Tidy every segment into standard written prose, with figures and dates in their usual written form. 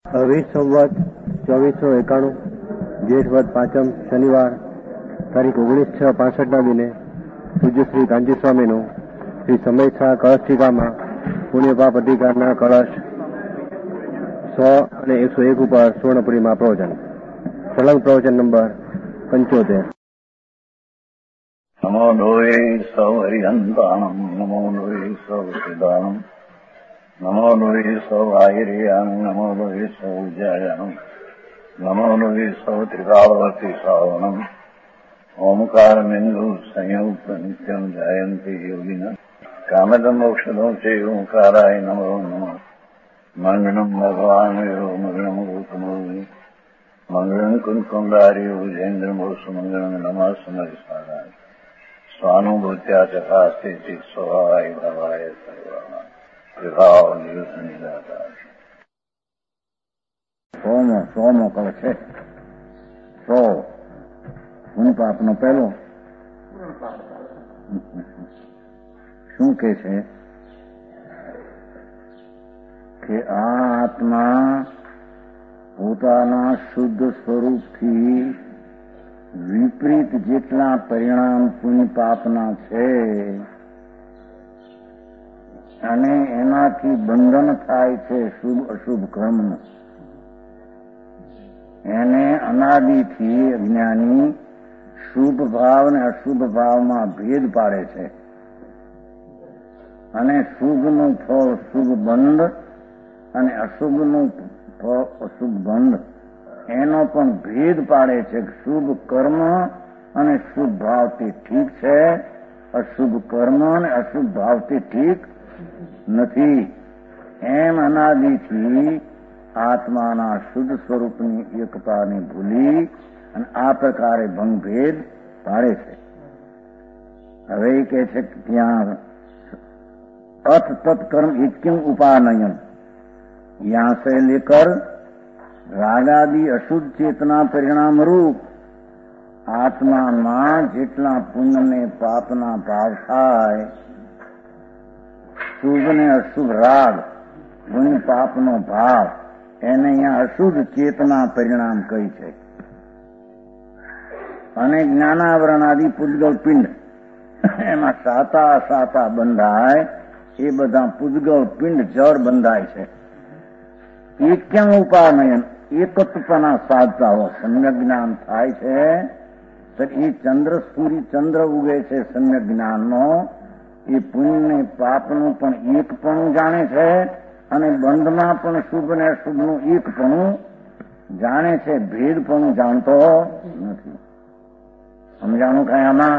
20 સંવત 2491 જેઠવદ પાંચમ શનિવાર તારીખ 19/6/65 દિને પૂજ્ય શ્રી ગાંધી સ્વામીનું શ્રી સમયસા કળશટીકામાં પુણ્યપાપ અધિકારના કળશ 100 અને 101 ઉપર સુવર્ણપુરીમાં પ્રવચન. સળંગ પ્રવચન નંબર 75. નમો લોહે સૌ હરિહંતાણમ નમો લોહે સૌ સિદ્ધાણમ નમો લોહે સૌ આયર્યાણમ નમો લોહે સૌ જયાણમ નમો લોહે સૌ ત્રિકાવતી શ્રાવણમ ઓમકાર બિંદુ સંયુક્ત નિત્યમ જયંતી યોગિન કામદમ મોક્ષદો છે ઓંકારાય નમો નમઃ. મંગળમ ભગવાન મંગળમ ગૌતમો મંગળમ કુંકુંડાર્યો જૈન્દ્રમોષ મંગળમ નમઃ સમરિસ્વારાય સ્વાનુભૂત્યા ચકાસ્તે સ્વભાવાય ભવાય સર્વા વિભાવ નિદાતા. સોમો કહે છે. સો પુણ્યપાપનો પહેલો શું કે છે કે આ આત્મા પોતાના શુદ્ધ સ્વરૂપથી વિપરીત જેટલા પરિણામ પુણ્ય પાપના છે અને એનાથી બંધન થાય છે શુભ અશુભ કર્મનું, એને અનાદિથી અજ્ઞાની શુભ ભાવ અને અશુભ ભાવમાં ભેદ પાડે છે અને શુભનું ફળ શુભ બંધ અને અશુભનું ફળ અશુભ બંધ એનો પણ ભેદ પાડે છે. શુભ કર્મ અને શુભ ભાવથી ઠીક છે, અશુભ કર્મ અને અશુભ ભાવથી ઠીક નથી. એમ અનાદિથી આત્માના શુદ્ધ સ્વરૂપની એકતાને ભૂલી અને આ પ્રકારે ભંગભેદ પાડે છે. હવે એ કહે છે કે ત્યાં અથ તત્કર્મ એક્યમ ઉપાનયન यहाँ से लेकर रागादि अशुद्ध चेतना परिणाम रूप आत्माમાં જેટલા પુણ્ય ને પાપના ભાવ થાય, શુભ ને અશુભ રાગ પુણ્ય પાપનો ભાવ એને અહીંયા અશુદ્ધ ચેતના પરિણામ કહી છે. અને જ્ઞાનાવરણ આદિ પૂજગલ પિંડ એમાં સાતા બંધાય, એ બધા પૂજગલ પિંડ જળ બંધાય છે. એક્યમ ઉપાનયન એકત્વના સાધતા હોય સમ્યક જ્ઞાન થાય છે તો એ ચંદ્ર ઉગે છે સમ્યક જ્ઞાનનો, એ પુણ્ય પાપનું પણ એકપણું જાણે છે અને બંધમાં પણ શુભ ને અશુભનું એકપણું જાણે છે, ભેદપણું જાણતો નથી. સમજાણું કઈ આમાં?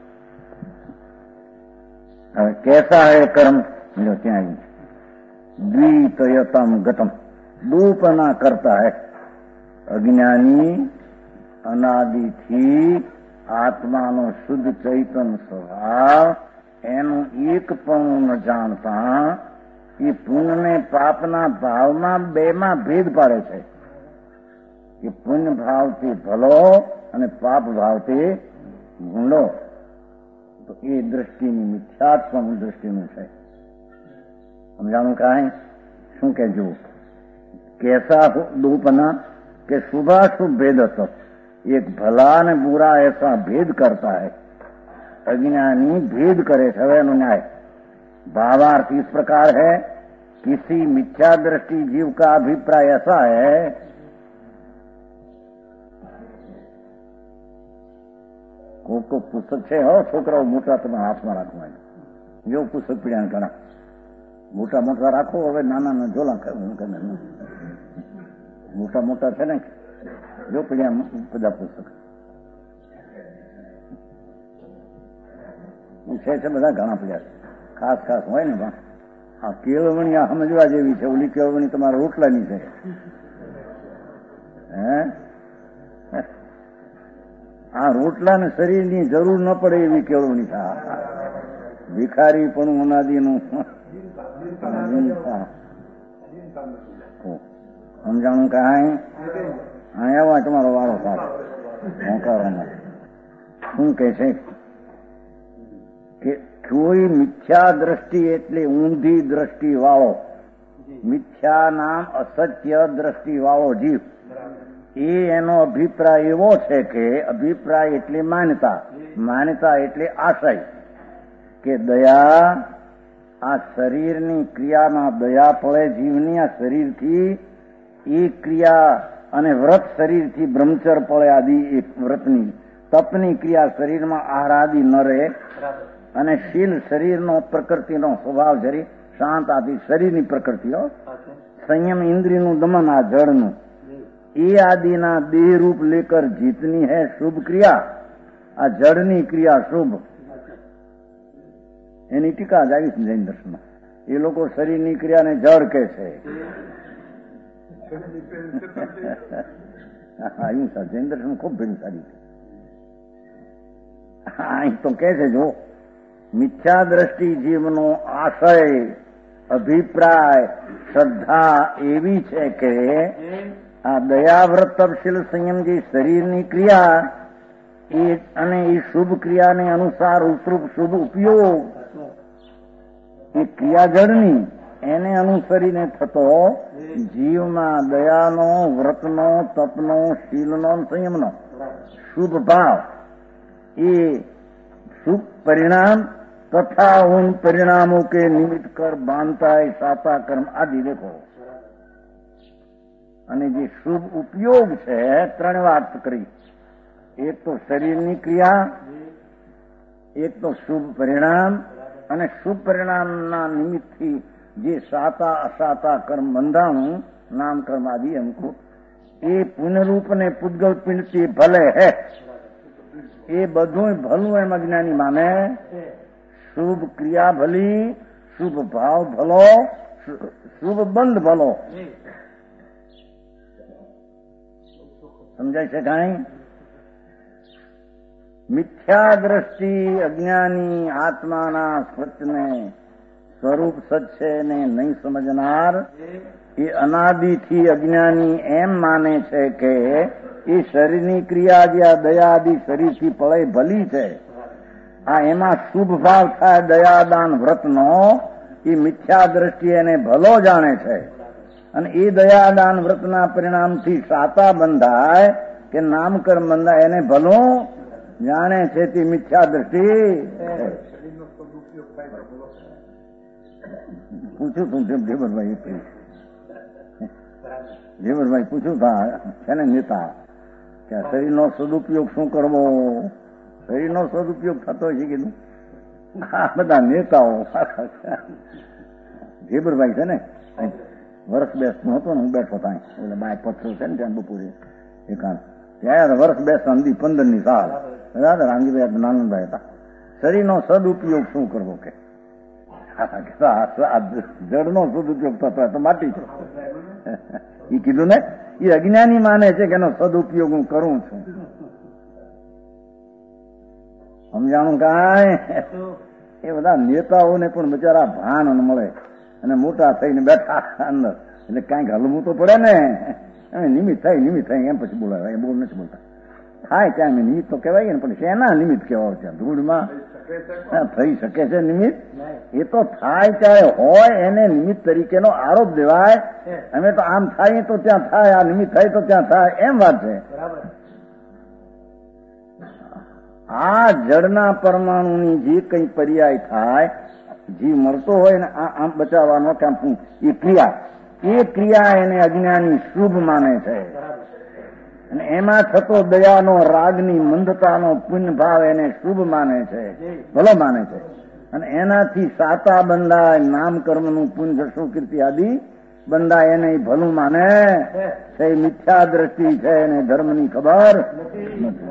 હવે કેસા હે કર્મ જો ત્યાં દ્વિતયતમ ગતમ દુપના કરતા હૈ. અજ્ઞાની અનાદિથી આત્માનો શુદ્ધ ચૈતન સ્વભાવ એનું એક પણ ન જાણતા એ પુણ્ય ને પાપના ભાવમાં બેમાં ભેદ પાડે છે કે પુણ્ય ભાવથી ભલો અને પાપ ભાવથી ગુંડો. તો એ દ્રષ્ટિની મિથ્યાત્મ દ્રષ્ટિનું છે. સમજાણું કાંઈ? શું કહેજો कैसा दोपना के शुभाशुभ भेद હતો. एक भला ने बुरा ऐसा भेद करता है. अज्ञानी भेद करे है. હવે એનો ન્યાય भावार्थ इस प्रकार है, किसी मिथ्या दृष्टि जीव का अभिप्राय ऐसा है को पुस्तक છે હો છોકરાઓ મોટા તમે હાથમાં રાખવા જો પુસ્તક પીડ્યા ઘણા મોટા રાખો. હવે નાના ઝોલા મોટા છે ને જો પીડ્યા બધા પુસ્તક છે બધા ઘણા પીડ્યા ખાસ હોય ને. આ કેળવણી આ સમજવા જેવી છે. ઓલી કેળવણી તમારા રોટલાની છે. આ રોટલાને શરીરની જરૂર ન પડે એવી કેળવણી છે. ભિખારી પણ અનાદિનું સમજાણું કાંઈ? આવા તમારો વારો સારો હોંકારોમાં શું કે છે કે કોઈ મિથ્યા દ્રષ્ટિ એટલે ઊંધી દ્રષ્ટિ વાળો મિથ્યા નામ અસત્ય દ્રષ્ટિ વાળો જીવ, એનો અભિપ્રાય એવો છે કે અભિપ્રાય એટલે માન્યતા, માન્યતા એટલે આશય કે દયા, આ શરીરની ક્રિયામાં દયા પડે જીવની, આ શરીરથી એ ક્રિયા અને વ્રત શરીરથી બ્રહ્મચર પડે આદિ એક વ્રતની તપની ક્રિયા શરીરમાં આહારાદિ ન રહે, અને શીલ શરીરનો પ્રકૃતિનો સ્વભાવ શરીર શાંત આદિ શરીરની પ્રકૃતિઓ, સંયમ ઇન્દ્રિયનું દમન આ જળનું, એ આદિના દેહ રૂપ લેકર જીતની है શુભ ક્રિયા, આ જળની ક્રિયા શુભ, એની ટીકા જ આવી છે જૈન દર્શનમાં. એ લોકો શરીરની ક્રિયાને જળ કહે છે. અહિંસા જૈન દર્શન ખૂબ ભેગું સારી છે. અહીં તો કે છે જો મિથ્યા દ્રષ્ટિ જીવનો આશય, અભિપ્રાય, શ્રદ્ધા એવી છે કે આ દયાવ્રત તપશીલ સંયમ જે શરીરની ક્રિયા એ અને એ શુભ ક્રિયાને અનુસાર ઉપરૂપ શુભ ઉપયોગ એ ક્રિયા જળની એને અનુસરીને થતો જીવમાં દયાનો, વ્રતનો, તપનો, શીલનો, સંયમનો શુભ ભાવ એ શુભ પરિણામ તથા ઉન પરિણામો के निमित्त कर बांधता है साता कर्म आदि देखो. અને જે શુભ ઉપયોગ છે ત્રણ વાત કરી, એક તો શરીરની ક્રિયા, એક તો શુભ પરિણામ, અને શુભ પરિણામના નિમિત્તથી જે સાતા અસાતા કર્મ બંધાણું નામ કર્મ આદિ અમુક એ પુનરૂપ ને પૂતગલ પિંડથી ભલે હે, એ બધું ભલું એમ અજ્ઞાની માને. શુભ ક્રિયા ભલી, શુભ ભાવ ભલો, શુભ બંધ ભલો. સમજાય છે કાંઈ? મિથ્યા દ્રષ્ટિ અજ્ઞાની આત્માના સચને સ્વરૂપ સચ છે ને નહીં સમજનાર એ અનાદિથી અજ્ઞાની એમ માને છે કે એ શરીરની ક્રિયા જે આ દયાદિ શરીરથી પડે ભલી છે, આ એમાં શુભ ભાવ થાય દયાદાન વ્રતનો, એ મિથ્યા દ્રષ્ટિ એને ભલો જાણે છે. અને એ દયાદાન વ્રતના પરિણામથી સાતા બંધાય કે નામકર્મ બંધાય એને ભલો જાણે છે તે મિથ્યા દ્રષ્ટિ. પૂછ્યું તું જેવરભાઈ પૂછ્યું તા છે ને નેતા કે શરીરનો સદુપયોગ શું કરવો, શરીરનો સદુપયોગ થતો છે કીધું. આ બધા નેતાઓ જેબરભાઈ છે ને વર્ષ બેસતું હતો ને, હું બેઠો ત્યાં એટલે બાય પથ્થર છે ને ત્યાં બપોરે એકાંત ત્યાં વર્ષ બેસ અંદી 15ની સાલ રામજીભાઈ નાનંદભાઈ હતા. શરીરનો સદુપયોગ શું કરવો કે જળનો સદુપયોગ થતો હોય તો માટી છે. એ કીધું ને એ અજ્ઞાની માને છે કે એનો સદુપયોગ હું કરું છું. સમજાણું કાંઈ? એ બધા નેતાઓને પણ બિચારા ભાન મળે અને મોટા થઈને બેઠા અંદર એટલે કાંઈક હલવું તો પડે ને. નિમિત્ત થાય એમ પછી બોલાવે, એ બહુ નથી બોલતા. થાય ત્યાં નિમિત્ત તો કહેવાય ને, પણ શેના નિમિત્ત કહેવાય છે? ધૂળમાં થઈ શકે છે નિમિત્ત? એ તો થાય ચાહે હોય એને નિમિત્ત તરીકેનો આરોપ દેવાય. અમે તો આમ થાય તો ત્યાં થાય, આ નિમિત્ત થાય તો ત્યાં થાય, એમ વાત છે. આ જળના પરમાણુની જે કઈ પર્યાય થાય, જીવ મળતો હોય ને આમ બચાવવાનો કામ એ ક્રિયા એને અજ્ઞાની શુભ માને છે. અને એમાં થતો દયાનો, રાગની, મંદતાનો પુણ્ય ભાવ એને શુભ માને છે, ભલો માને છે. અને એનાથી સાતા બંધાય, નામ કર્મનું પુણ્ય જશો કીર્તિ આદિ બંધાય, એને ભલું માને છે. મિથ્યા દ્રષ્ટિ છે, એને ધર્મની ખબર નથી.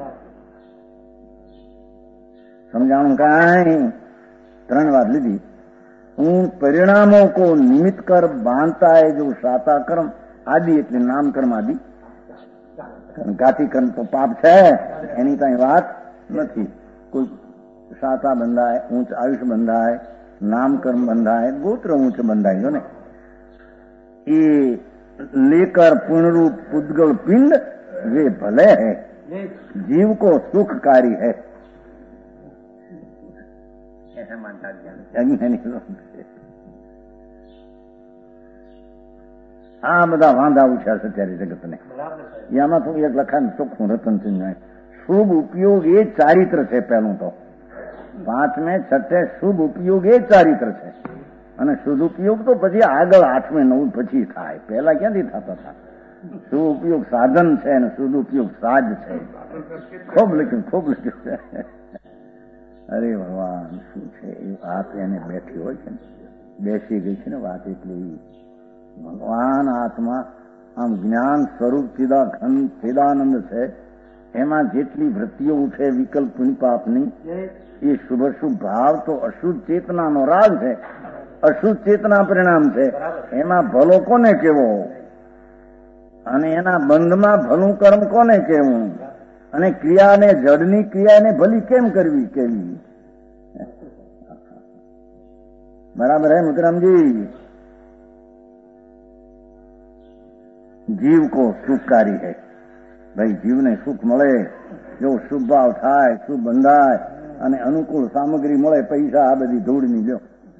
સમજાણું કાંઈ? 3 વાત લીધી. उन परिणामों को निमित्त कर बांधता है जो साता कर्म आदि એટલે નામ કર્મ આદि. ઘાતી કર્મ તો પાપ છે, એની કઈ વાત નથી. કોઈ સાતા બંધાય, ઊંચ આયુષ્ય બંધાય, નામ કર્મ બંધાય, ગોત્ર ઊંચ બંધાય જો ને. એ लेकर पुनरूप पुद्गल पिंड वे भले है, जीव को सुखकारी है. આ બધા વાંધા ઉઠ્યા છે અત્યારે જગતને. એમાં તો એક લખાણ ચોખ્ખું રતન છે. શુભ ઉપયોગ એ ચારિત્ર છે. પહેલું તો 5મે 6 શુભ ઉપયોગ એ ચારિત્ર છે. અને શુદ્ધ ઉપયોગ તો પછી આગળ 8મે 9 પછી થાય. પહેલા ક્યાંથી થતા હતા? શુભ ઉપયોગ સાધન છે અને શુદ્ધ ઉપયોગ સાજ છે. ખૂબ લખ્યું છે. અરે ભગવાન શું છે એ વાત એને બેઠી હોય છે ને, બેસી ગઈ છે ને વાત. એટલી ભગવાન આત્મા આમ જ્ઞાન સ્વરૂપ ચિદાનંદ છે. એમાં જેટલી વૃત્તિઓ ઉઠે વિકલ્પ પાપની, એ શુભ અશુભ ભાવ તો અશુદ્ધ ચેતનાનો રાગ છે, અશુદ્ધ ચેતના પરિણામ છે. એમાં ભલો કોને કેવો અને એના બંધમાં ભલું કર્મ કોને કેવું અને ક્રિયાને જડની ક્રિયાને ભલી કેમ કરવી કેવી? બરાબર હે મુતરામજી? જીવ કો સુખકારી है ભાઈ. જીવને સુખ મળે, જો શુભ ભાવ થાય, શુભ બંધાય અને અનુકૂળ સામગ્રી મળે, પૈસા આ બધી ધૂળની લ્યો.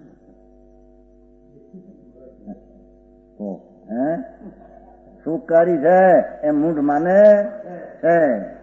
હે સુખકારી છે એમ મૂઢ માને છે.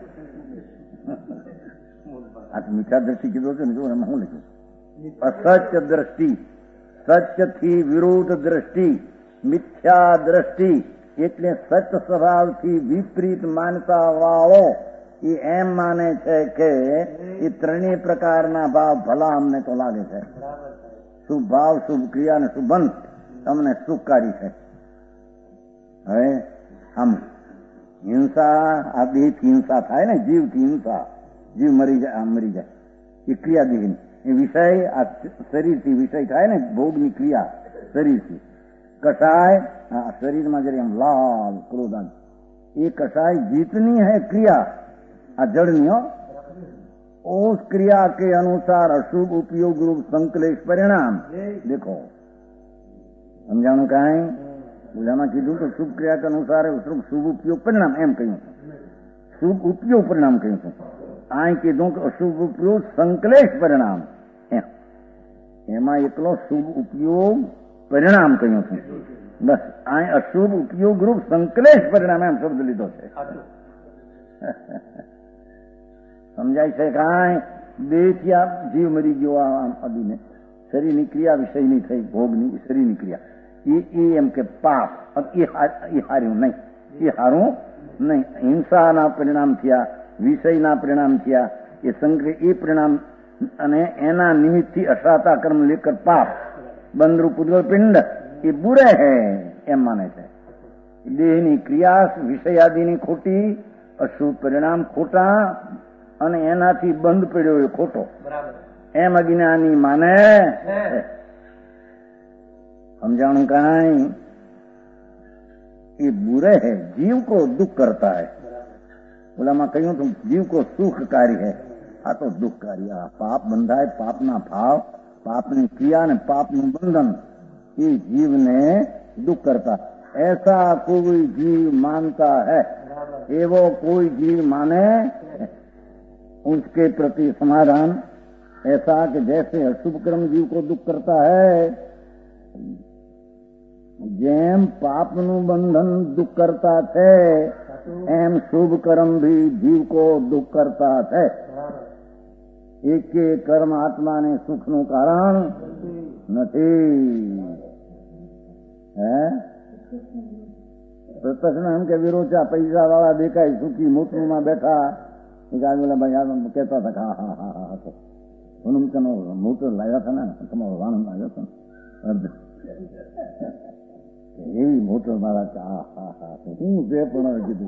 આ મીઠા દ્રષ્ટિ કીધો છે ને, જો એમાં શું લખ્યું? અસત્ય દ્રષ્ટિ, સત્યથી વિરુદ્ધ દ્રષ્ટિ, મિથ્યા દ્રષ્ટિ. એટલે સત્ય સ્વભાવથી વિપરીત માનતા વાળો એ એમ માને છે કે એ ત્રણેય પ્રકારના ભાવ ભલા અમને તો લાગે છે. શુભ ભાવ, શુભ ક્રિયા અને શુભંત તમને સુખકારી છે. હવે આમ હિંસા, આ દેહથી હિંસા થાય ને, જીવથી હિંસા, જીવ મરી જાય, આમ મરી જાય, એ ક્રિયાદીન. એ વિષય આ શરીરથી વિષય થાય ને, ભોગની ક્રિયા શરીરથી. કસાય શરીરમાં જરી આમ લાલ ક્રોધાન, એ કસાય જીતની है क्रिया, આ जड़नी हो, उस क्रिया के अनुसार अशुभ उपयोग रूप संकलेश परिणाम. देखो समझाणु कहीं बोलामा कीधु तो शुभ क्रिया के अनुसार शुभ उपयोग परिणाम एम कहूं, शुभ उपयोग परिणाम कहूं छूं. आ कीधु कि अशुभ उपयोग संकलेश परिणाम, एमा एकलो शुभ उपयोग परिणाम कहूं छूं. बस आ अशुभ उपयोग रूप संकलेश परिणाम एम शब्द लीधो छे. समझाय छे? काई देहथी आ जीव मरी गयो, आम अदीने शरीરની ક્રિયા વિષયની થઈ, ભોગની શરીરની ક્રિયા, એ એમ કે પાપ, એ હાર્યું નહીં, એ હારું નહીં. હિંસાના પરિણામ થયા, વિષયના પરિણામ થયા, એ સંગ્રહ, એ પરિણામ અને એના નિમિત્તથી અસાતા કર્મ લેકર પાપ બંધરૂપ ઉદ્ગલ પિંડ એ બુરે હૈ એમ માને છે. દેહની ક્રિયા વિષયાદિની ખોટી, અશુભ પરિણામ ખોટા અને એનાથી બંધ પડ્યો એ ખોટો, એમ અજ્ઞાની માને. समझाणु कहीं ये बुरे है, जीव को दुख करता है. बोला मैं कहूं तुम जीव को सुखकारी है, आ तो दुखकारी. आ पाप बंधाय, पापना भाव, पापनी क्रिया ने पापનું બંધન ये जीव ने दुख करता. ऐसा कोई जीव मानता है, एवो कोई जीव माने, उसके प्रति समाधान ऐसा कि जैसे अशुभ कर्म जीव को दुख करता है, જેમ પાપનું બંધન દુઃખ કરતા છે, એમ શુભ કર્મ भी જીવ को દુઃખ કરતા છે. એક કર્મ આત્માને સુખનું કારણ નથી. હે પ્રત્યક્ષ એમ કે વિરોચા પૈસા વાળા દેખાય, સુખી મોટુમાં બેઠા. એક આગળ ભાઈ કહેતા હતા, હા હા હા હા તો મોટર લાવ્યા હતા ને, તમારો આનંદ આવ્યો હતો ને, એવી મોટર મારા હું છે પણ કીધું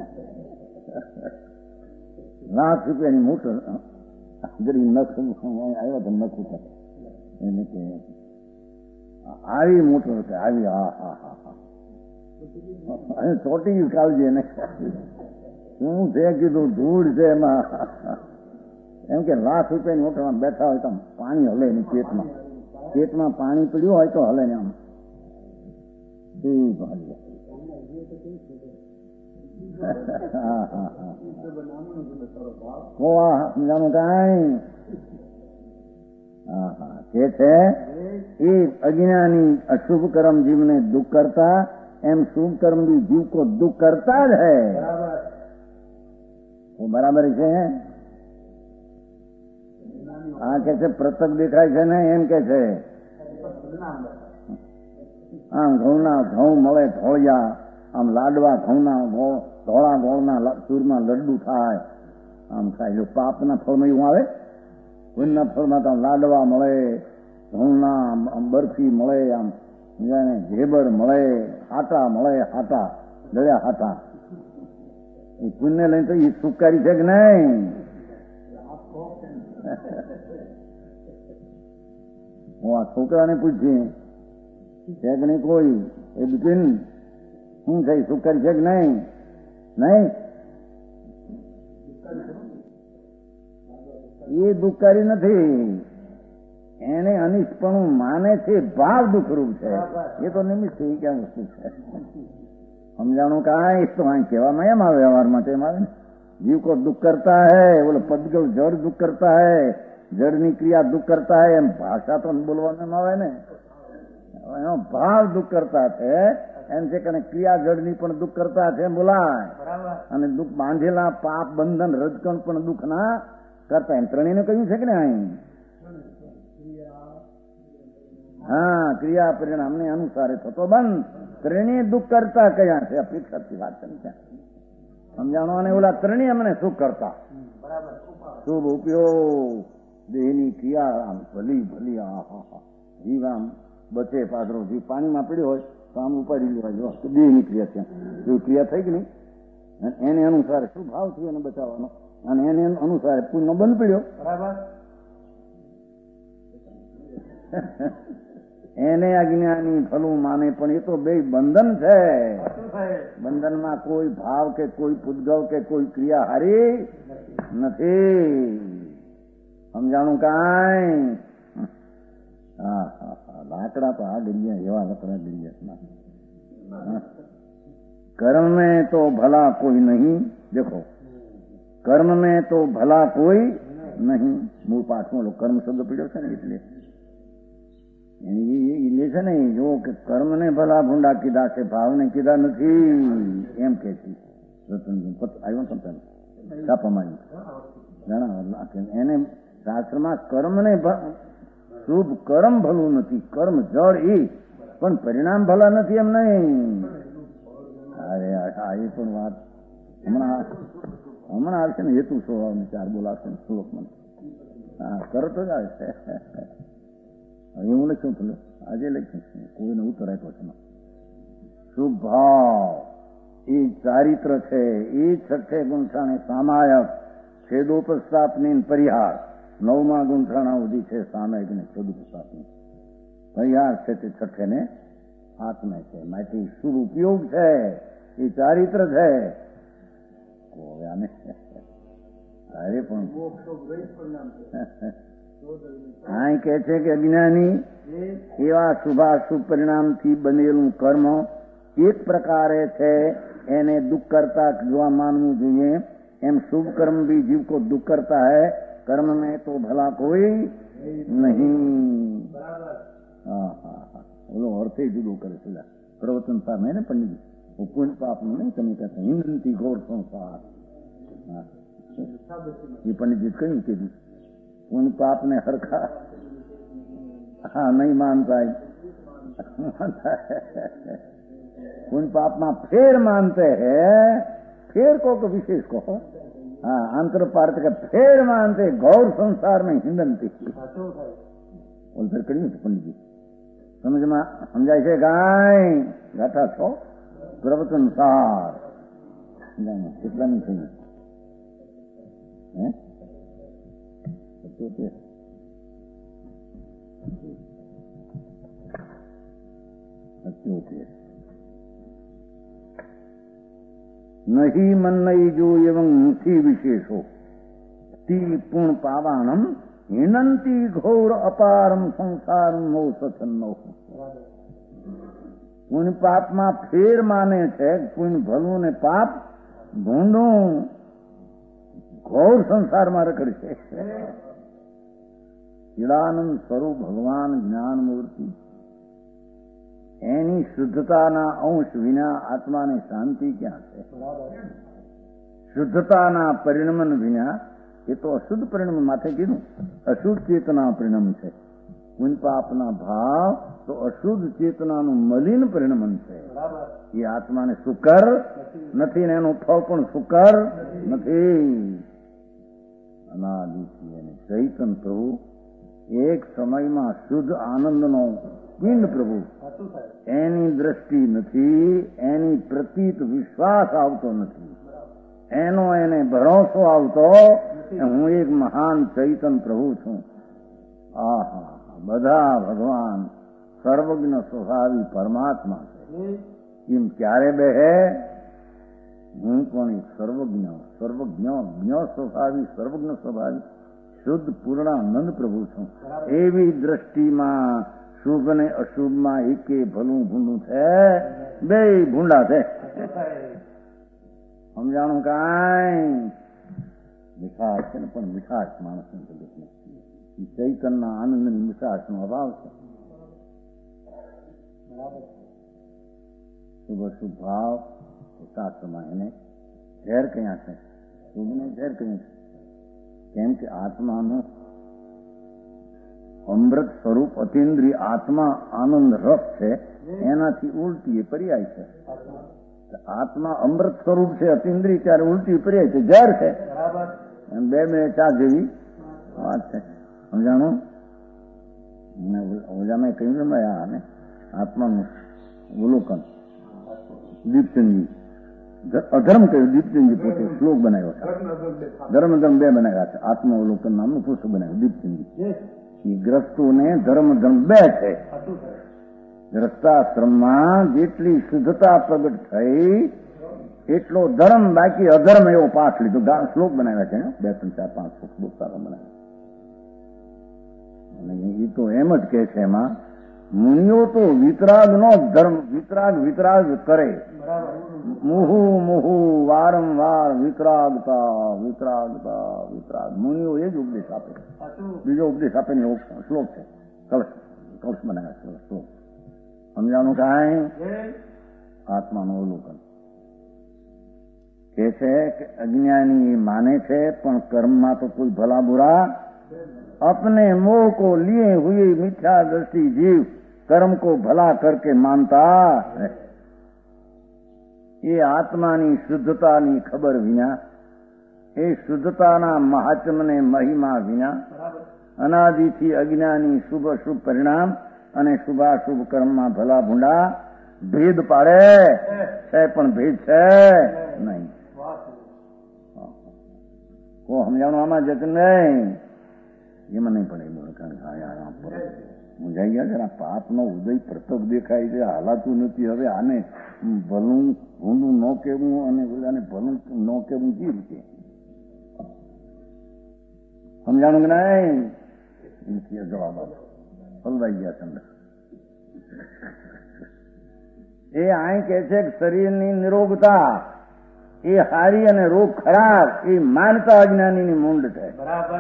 ₹1,00,000 મોટર જરી નખ આવ્યો તો નખ ઉઠા એને કે આવી મોટર છે, આવી હા હા હા હા ચોટી કાળજી એને શું છે કીધું, ધૂળ છે એમાં. એમ કે ₹1,00,000 મોટરમાં બેઠા હોય તો પાણી હલે નહીં પેટમાં, પેટમાં પાણી પડ્યું હોય તો હલે ને આમ. કે છે એ અજ્ઞાની અશુભ કર્મ જીવને દુઃખ કરતા, એમ શુભ કર્મ भी जीव को दुख करता જ है। वो बराबर છે। આ કે છે પ્રતક દેખાય છે ને એમ કે છે આમ ઘઉં મળે ધોળિયા, આમ લાડવા ઘઉંના ધોળા ગોળના ચૂરમાં લડ્ડુ થાય, આમ ખાય। જો પાપના ફળમાં એવું આવે, પુણ્યના ફળમાં તો લાડવા મળે, ઘઉંના બરફી મળે, આમ ઝેબર મળે, હાટા મળે, હાટા દળ્યા હાટા, એ પુણ્ય લઈને તો એ સુકારી છે કે નહીં? હું આ છોકરાને પૂછીએ છે કે નહીં કોઈ, એ બિપિન શું છે સુકારી છે કે નહીં? નહીં, એ દુકારી નથી, એને અનિષ્ટપણું માને છે, ભાવ દુઃખરૂપ છે। એ તો નિમિત્ત છે, એ ક્યાં વસ્તુ છે? સમજાણું કાંઈ તો અહીં કહેવામાં એમ આવે, વ્યવહારમાં તેમ આવે ને। जीव को दुख करता है, बोले पदगल जड़ दुख करता है, जड़नी क्रिया दुख करता है, एम भाषा तो बोलवाने में આવે ને, ભાવ દુઃખ કરતા છે એમ છે કે ક્રિયા જડની પણ દુઃખ કરતા છે એમ બોલાય, અને દુઃખ બાંધેલા પાપ બંધન રજકણ પણ દુઃખ ના કરતા, એમ ત્રણેયને કહ્યું છે કે ને અહીં? હા, ક્રિયા પરિણામને અનુસારે થતો બંધ, ત્રણેય દુઃખ કરતા કયા છે? અપેક્ષાથી વાત કરી છે, સમજાણો? અને ઓલા ત્રણેય અમને સુખ કરતા, શુભ ઉપયોગ, દેહની ક્રિયા આમ ભલી ભલી, જીવ આમ બચે પાદરો, જીવ પાણીમાં પડ્યો હોય તો આમ ઉપાડી લેવા જો દેહની ક્રિયા છે, જો ક્રિયા થઈ ગઈ ને એને અનુસારે શું ભાવ થયો એને બચાવવાનો, અને એને અનુસારે પુણ્ય બંધ પડ્યો, બરાબર, એને અજ્ઞાની ભલું માને, પણ એ તો બે બંધન છે। બંધનમાં કોઈ ભાવ કે કોઈ પૂતગલ કે કોઈ ક્રિયા હારી નથી, સમજાણું કાંઈ? હા હા હા, લાકડા તો આ ગળિયા એવા લાકડા ગળિયા। कर्म में तो भला कोई नहीं, देखो कर्म में तो भला कोई नहीं, મૂળ પાઠમાં કર્મ શબ્દ પીડ્યો છે ને એટલે લે છે ને, જો કે કર્મને ભલા ભૂંડા કીધા છે, ભાવને કીધા નથી એમ કે છે રતનજી। આવ્યો ને છાપામાં જણાવ, એને શાસ્ત્રમાં કર્મને શુભ કર્મ ભલું નથી, કર્મ જળ એ પણ પરિણામ ભલા નથી એમ નહીં। અરે આ એ પણ વાત હમણાં આવશે ને, હેતુ સ્વભાવની ચાર બોલાવશે ને શ્લોકમાં, હા તરત જ આવશે। હું લખ્યું છું, આજે લખ્યું છું, કોઈને ઉત્તર આપ્યો છે। શુભ ભાવ એ ચારિત્ર છે, એ છઠ્ઠે ગુંઠાણે સામાયક છેદોપસ્થાપની પરિહાર, 9મા ગુંઠાણા સુધી છે સામાયિક ને છેદોપસ્થાપની પરિહાર છે, તે છઠ્ઠે ને આત્મે છે, માટે શુભ ઉપયોગ છે, એ ચારિત્ર છે। અરે પણ અહીં કે છે કે અજ્ઞાની એવા શુભાશુભ પરિણામથી બનેલું કર્મ એક પ્રકારે છે, એને દુઃખ કરતા જોવા માનવું જોઈએ। એમ શુભ કર્મ भी जीव को दुख करता है, कर्म में तो भला कोई नहीं। હા હા હા, ઓલો અર્થે જુદો કરે છે પ્રવચન સામે ને પંડિત, પુણ્ય પાપનું નહીં તમે કહેતા, હિંદંતી ઘોર સંસાર, એ પંડિત કહ્યું કે પુણ્ય પાપ ને હરખા હા નહીં માનતા, पुण्य पाप में फेर मानते हैं, फेर को विशेष को, हाँ अंतर पार्थ का फेर मानते, गौर संसार में हिंदनती बोल फिर करिए पंडित जी समझ में समझाय છે ગાય ગાઠા છો પ્રવચન સાર કેટલાની થઈ હે 77 नहीं मन नहीं जो एवं मुखी विशेषो ती पूर्ण पावाणम हिनंती घोर अपारम संसार मोसन्नो। पुण्य पाप में फेर माने छे, पुण्य भलू ने पाप भूंडू घोर संसार में रखड़ छे। चिदानंद स्वरूप भगवान ज्ञान मूर्ति એની શુદ્ધતાના અંશ વિના આત્માને શાંતિ ક્યાં છે? શુદ્ધતાના પરિણમન વિના, એ તો અશુદ્ધ પરિણમ માથે કીધું, અશુદ્ધ ચેતના પરિણમ છે. પુણ્યપાપના ભાવ તો અશુદ્ધ ચેતનાનું મલિન પરિણમન છે. એ આત્માને સુકર નથી ને એનું ફળ પણ સુકર નથી. અનાદિથી એને ચૈતન પ્રભુ એક સમયમાં શુદ્ધ આનંદનો પિંડ પ્રભુ, એની દ્રષ્ટિ નથી, એની પ્રતીત વિશ્વાસ આવતો નથી, એનો એને ભરોસો આવતો હું એક મહાન ચૈતન પ્રભુ છું. આહા, બધા ભગવાન સર્વજ્ઞ સ્વભાવી પરમાત્મા છે. એમ ક્યારે બેહે? હું પણ એક સર્વજ્ઞ સ્વભાવી, સર્વજ્ઞ સ્વભાવી શુદ્ધ પૂર્ણાનંદ પ્રભુ છું. એવી દ્રષ્ટિમાં શુભ ને અશુભમાં એકે ભલું ભૂંડું છે, બે ભૂંડા છે. સમજાણું કાંઈ? મીઠાશ છે ને, પણ મીઠાશ માણસને જગત નથી. ચૈતનના આનંદની મીઠાશનો અભાવ છે. શુભ અશુભ ભાવ શાસ્ત્રમાં એને ઝેર ક્યાં છે? શુભને ઝેર ક્યાં છે? કેમ કે આત્માનું અમૃત સ્વરૂપ અતિન્દ્રિય આત્મા આનંદ રસ છે, એનાથી ઉલટી એ પર્યાય છે. આત્મા અમૃત સ્વરૂપ છે અતિન્દ્રિય, ત્યારે ઉલટી પર્યાય છે, ઝેર છે. બે ચા જેવી વાત છે. સમજાણું? ઓજામાં કહ્યું ને આત્માનું અવલોકન દીપચંદજી, અધર્મ કહ્યું દીપચંદજી પોતે શ્લોક બનાવ્યો છે. ધર્મ બે બનાવ્યા છે. આત્માવલોકન નામનું પુસ્તક બનાવ્યું દીપચંદજી. એ ગ્રસ્તોને ધર્મ બે છે. ગ્રસ્તાશ્રમમાં જેટલી શુદ્ધતા પ્રગટ થઈ એટલો ધર્મ, બાકી અધર્મ એવો પાઠ લીધો. શ્લોક બનાવ્યા છે, 2, 3, 4, 5 શ્લોક સારા બનાવ્યા. અને એ તો એમ જ કે છે એમાં, મુનિઓ તો વિતરાગ નો ધર્મ વિતરાગ કરે. મુહુ વારંવાર વિતરાગ મુનિઓ એ જ ઉપદેશ આપે. બીજો ઉપદેશ આપે ને શ્લોક છે, કળશ બનાવ્યા શ્લોક. સમજાનું કાંઈ? આત્માનું અવલોકન કે છે કે અજ્ઞાની માને છે પણ કર્મમાં તો કોઈ ભલા બુરા अपने मोह को लिए हुए मिथ्या दृष्टि जीव कर्म को भला करके मानता है. ये आत्मानी शुद्धतानी खबर विना, એ શુદ્ધતાના મહાત્મને મહિમા વિના અનાદિથી અજ્ઞાની શુભ અશુભ પરિણામ અને શુભાશુભ કર્મમાં ભલા ભૂંડા ભેદ પાડે છે, પણ ભેદ છે નહીં. કો સમજાણું આમાં જતું નહીં? એમાં નહીં પડે. હું જઈ ગયા છે ને, પાપનો ઉદય પ્રતક દેખાય છે, હાલાતું નથી. હવે આને ભલું ભૂંડું ન કેવું અને ઓલાને ભલું ન કેવું કેવી રીતે સમજાણું કે નહીં? જવાબ આપો. હલવાઈ ગયા ચંદ્ર. એ અહીં કે છે કે શરીરની નિરોગતા એ હારી અને રોગ ખરાબ એ માનતા અજ્ઞાનીની મૂંડ છે. બરાબર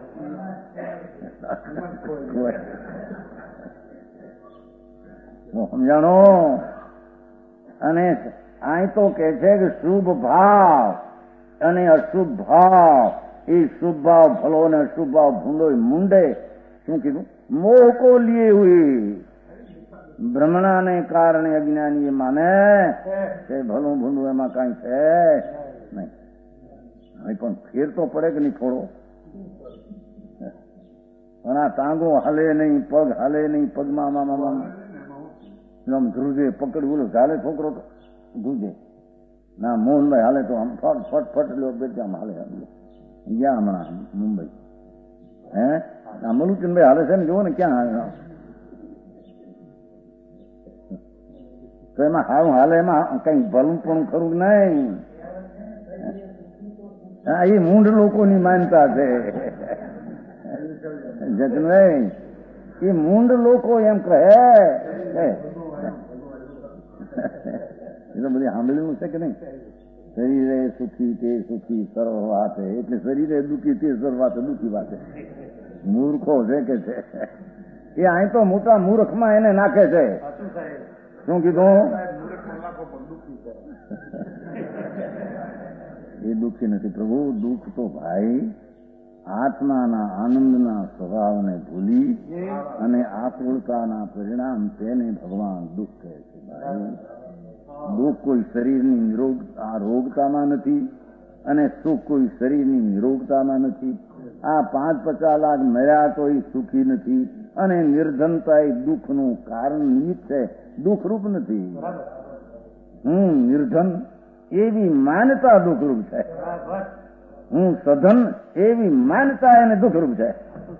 સમજાણો? અને અહીં તો કે છે કે શુભ ભાવ અને અશુભ ભાવ, એ શુભ ભાવ ભલો ને અશુભ ભાવ ભૂંડો મુંડે. શું કીધું? મોહ કો લીએ હુઈ, ભ્રમણાને કારણે અજ્ઞાની એ માને છે ભલું ભૂંડું એમાં કઈ છે નહીં. હવે પણ ફેર તો પડે કે નહીં થોડો? પણ આ ટાંગો હાલે નહીં, પગ હાલે નહીં, પગમાં આમ ધ્રુજે, પકડ બોલો ચાલે છોકરો તો ધ્રુજે ના. મોહનભાઈ હાલે તો આમ ફટ લો બેટામ હાલે. ગયા હમણાં મુંબઈ, હે આ મલુચંદભાઈ હાલે છે ને, જુઓ ને ક્યાં હાલે. તો એમાં હારું હાલે, એમાં કઈ ભલું પણ ખરું નહીં. હા, એ મૂંઢ લોકોની માનતા છે જતનભાઈ. એ મૂંઢ લોકો એમ કહે. એ તો બધી સાંભળેલું છે કે નહીં? શરીરે સુખી તે સુખી સર્વ વાત, એટલે શરીરે દુઃખી તે સર્વ વાત દુઃખી વાત. મૂર્ખો છે કે છે એ અહીં તો મોટા મૂર્ખમાં એને નાખે છે. શું કીધું? એ દુઃખી નથી પ્રભુ. દુઃખ તો ભાઈ આત્માના આનંદના સ્વભાવને ભૂલી અને આકુળતાના પરિણામ તેને ભગવાન દુઃખ કહે છે. ભાઈ દુઃખ કોઈ શરીરની રોગતામાં નથી અને સુખ કોઈ શરીરની નિરોગતામાં નથી. આ 5-50 લાખ મર્યા તો એ સુખી નથી અને નિર્ધનતા એ દુઃખનું કારણ નિમિત્ત છે, દુઃખરૂપ નથી. નિર્ધન એવી માન્યતા દુઃખરૂપ છે. હું સધન એવી માન્યતા એને દુઃખરૂપ છે.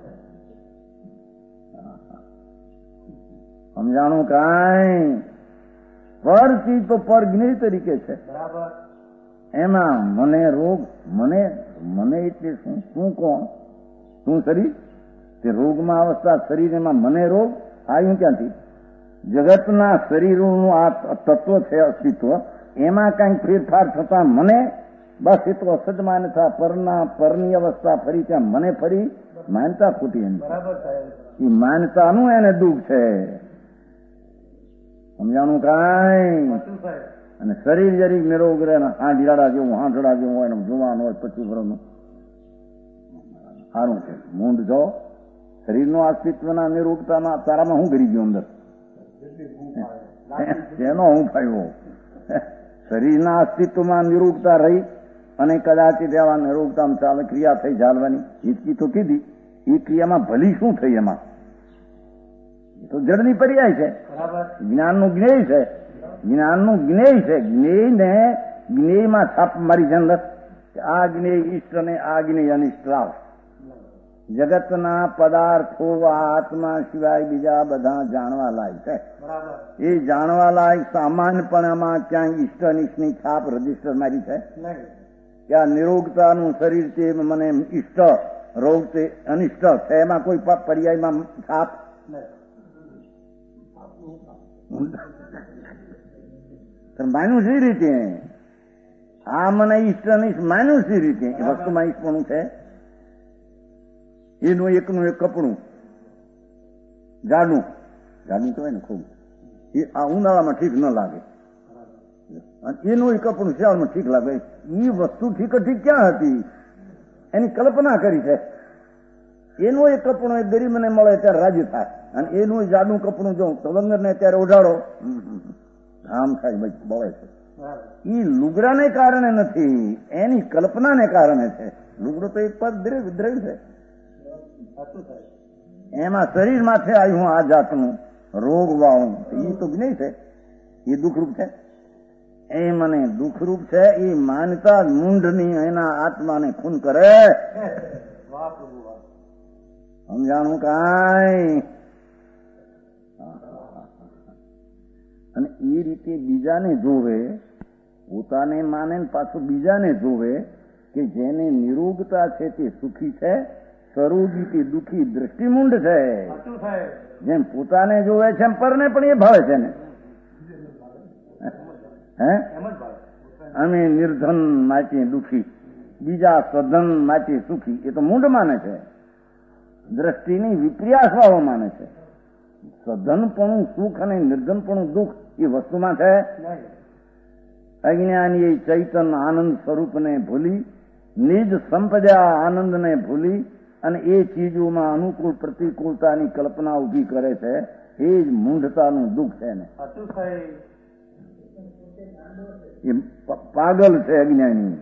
સમજાણું કાંઈ? પર ચીજ તો પર જ્ઞેય તરીકે છે. એમાં મને રોગ, મને એટલે શું કોણ? શું શરીર? તે રોગમાં અવસ્થા શરીર, એમાં મને રોગ આવ્યું ક્યાંથી? જગતના શરીરોનું આ તત્વ છે અસ્તિત્વ, એમાં કંઈક ફેરફાર થતા મને બસ એ તો અસજ માન્યતા. પરની અવસ્થા ફરી ત્યાં મને ફરી માન્યતા ખોટી એની. એ માન્યતાનું એને દુઃખ છે. સમજાણું કાંઈ? અને શરીર જરીક નિરોગ રહે ને હાંઢિયાળા જેવું હાંઢડા જેવું હોય ને જુવાન હોય 25 વર્ષનું સારું છે. મૂંડ જો શરીરનો અસ્તિત્વના નિરોગતામાં તારામાં હું કરી ગયો અંદર? તેનો હું ફાયદો? શરીરના અસ્તિત્વમાં નિરોગતા રહી અને કદાચ એવા નિરોગતામાં ચાલે ક્રિયા થઈ ચાલવાની હિચકી તો કીધી. એ ક્રિયામાં ભલી શું થઈ? એમાં એ તો જડની પર્યાય છે. જ્ઞાનનું જ્ઞેય છે. જ્ઞાનનું જ્ઞેય છે. જ્ઞેયને જ્ઞેયમાં છાપ મારી છે અંદર. આ જ્ઞેય ઈષ્ટ અને આ જ્ઞેય અનિષ્ટ લાવ. જગતના પદાર્થો આત્મા સિવાય બીજા બધા જાણવા લાયક છે. એ જાણવા લાયક સામાન્યપણામાં ક્યાંય ઈષ્ટ અનિષ્ટની છાપ રજીસ્ટર મારી છે કે આ નિરોગતાનું શરીર તે મને ઈષ્ટ, રોગ તે અનિષ્ટ છે, એમાં કોઈ પર્યાયમાં છાપ માન્યું સી રીતે? આ મને ઈષ્ટ અનિષ્ટ માન્યું સી રીતે? એ વસ્તુમાં ઈષ્ટપણું છે. એનું એકનું એક કપડું જાડું કહેવાય ને ખૂબ, એ આ ઉનાળામાં ઠીક ન લાગે અને એનું એ કપડું શિયાળામાં ઠીક લાગે. એ વસ્તુ ઠીક ક્યાં હતી? એની કલ્પના કરી છે. એનું એ કપડું એ ગરીબને મળે ત્યારે રાજી થાય અને એનું જાડું કપડું જો તવંગરને ત્યારે ઓઢાડો આમ થાય ભાઈ બળે છે. એ લુગડાને કારણે નથી, એની કલ્પનાને કારણે છે. લુગડો તો એક પદ દ્રવ્ય છે. એમાં શરીરમાં છે આવ્યું આ જાતનું રોગ વાવું, એ તો નહીં છે. એ દુઃખરૂપ છે. એ મને દુઃખરૂપ છે. એ માનતા મૂંઢની એના આત્માને ખૂન કરે. સમજાણું કાંઈ? અને એ રીતે બીજાને જોવે, પોતાને માને પાછું બીજાને જોવે કે જેને નિરોગતા છે તે સુખી છે, સરોગી તે દુઃખી દ્રષ્ટિમૂંડ છે. જેમ પોતાને જોવે છે એમ પરને પણ એ ભાવે છે ને. અમે નિર્ધન માટે દુઃખી, બીજા સધન માટે સુખી, એ તો મૂંડ માને છે. દ્રષ્ટિની વિપ્રિયાસભાવો માને છે. સધનપણું સુખ અને નિર્ધનપણું દુઃખ એ વસ્તુમાં છે. અજ્ઞાની એ ચૈતન આનંદ સ્વરૂપને ભૂલી, નિજ સંપદા આનંદને ભૂલી અને એ ચીજોમાં અનુકૂળ પ્રતિકૂળતાની કલ્પના ઉભી કરે છે. એ જ મૂંઢતાનું દુઃખ છે ને. એ પાગલ છે અજ્ઞાની.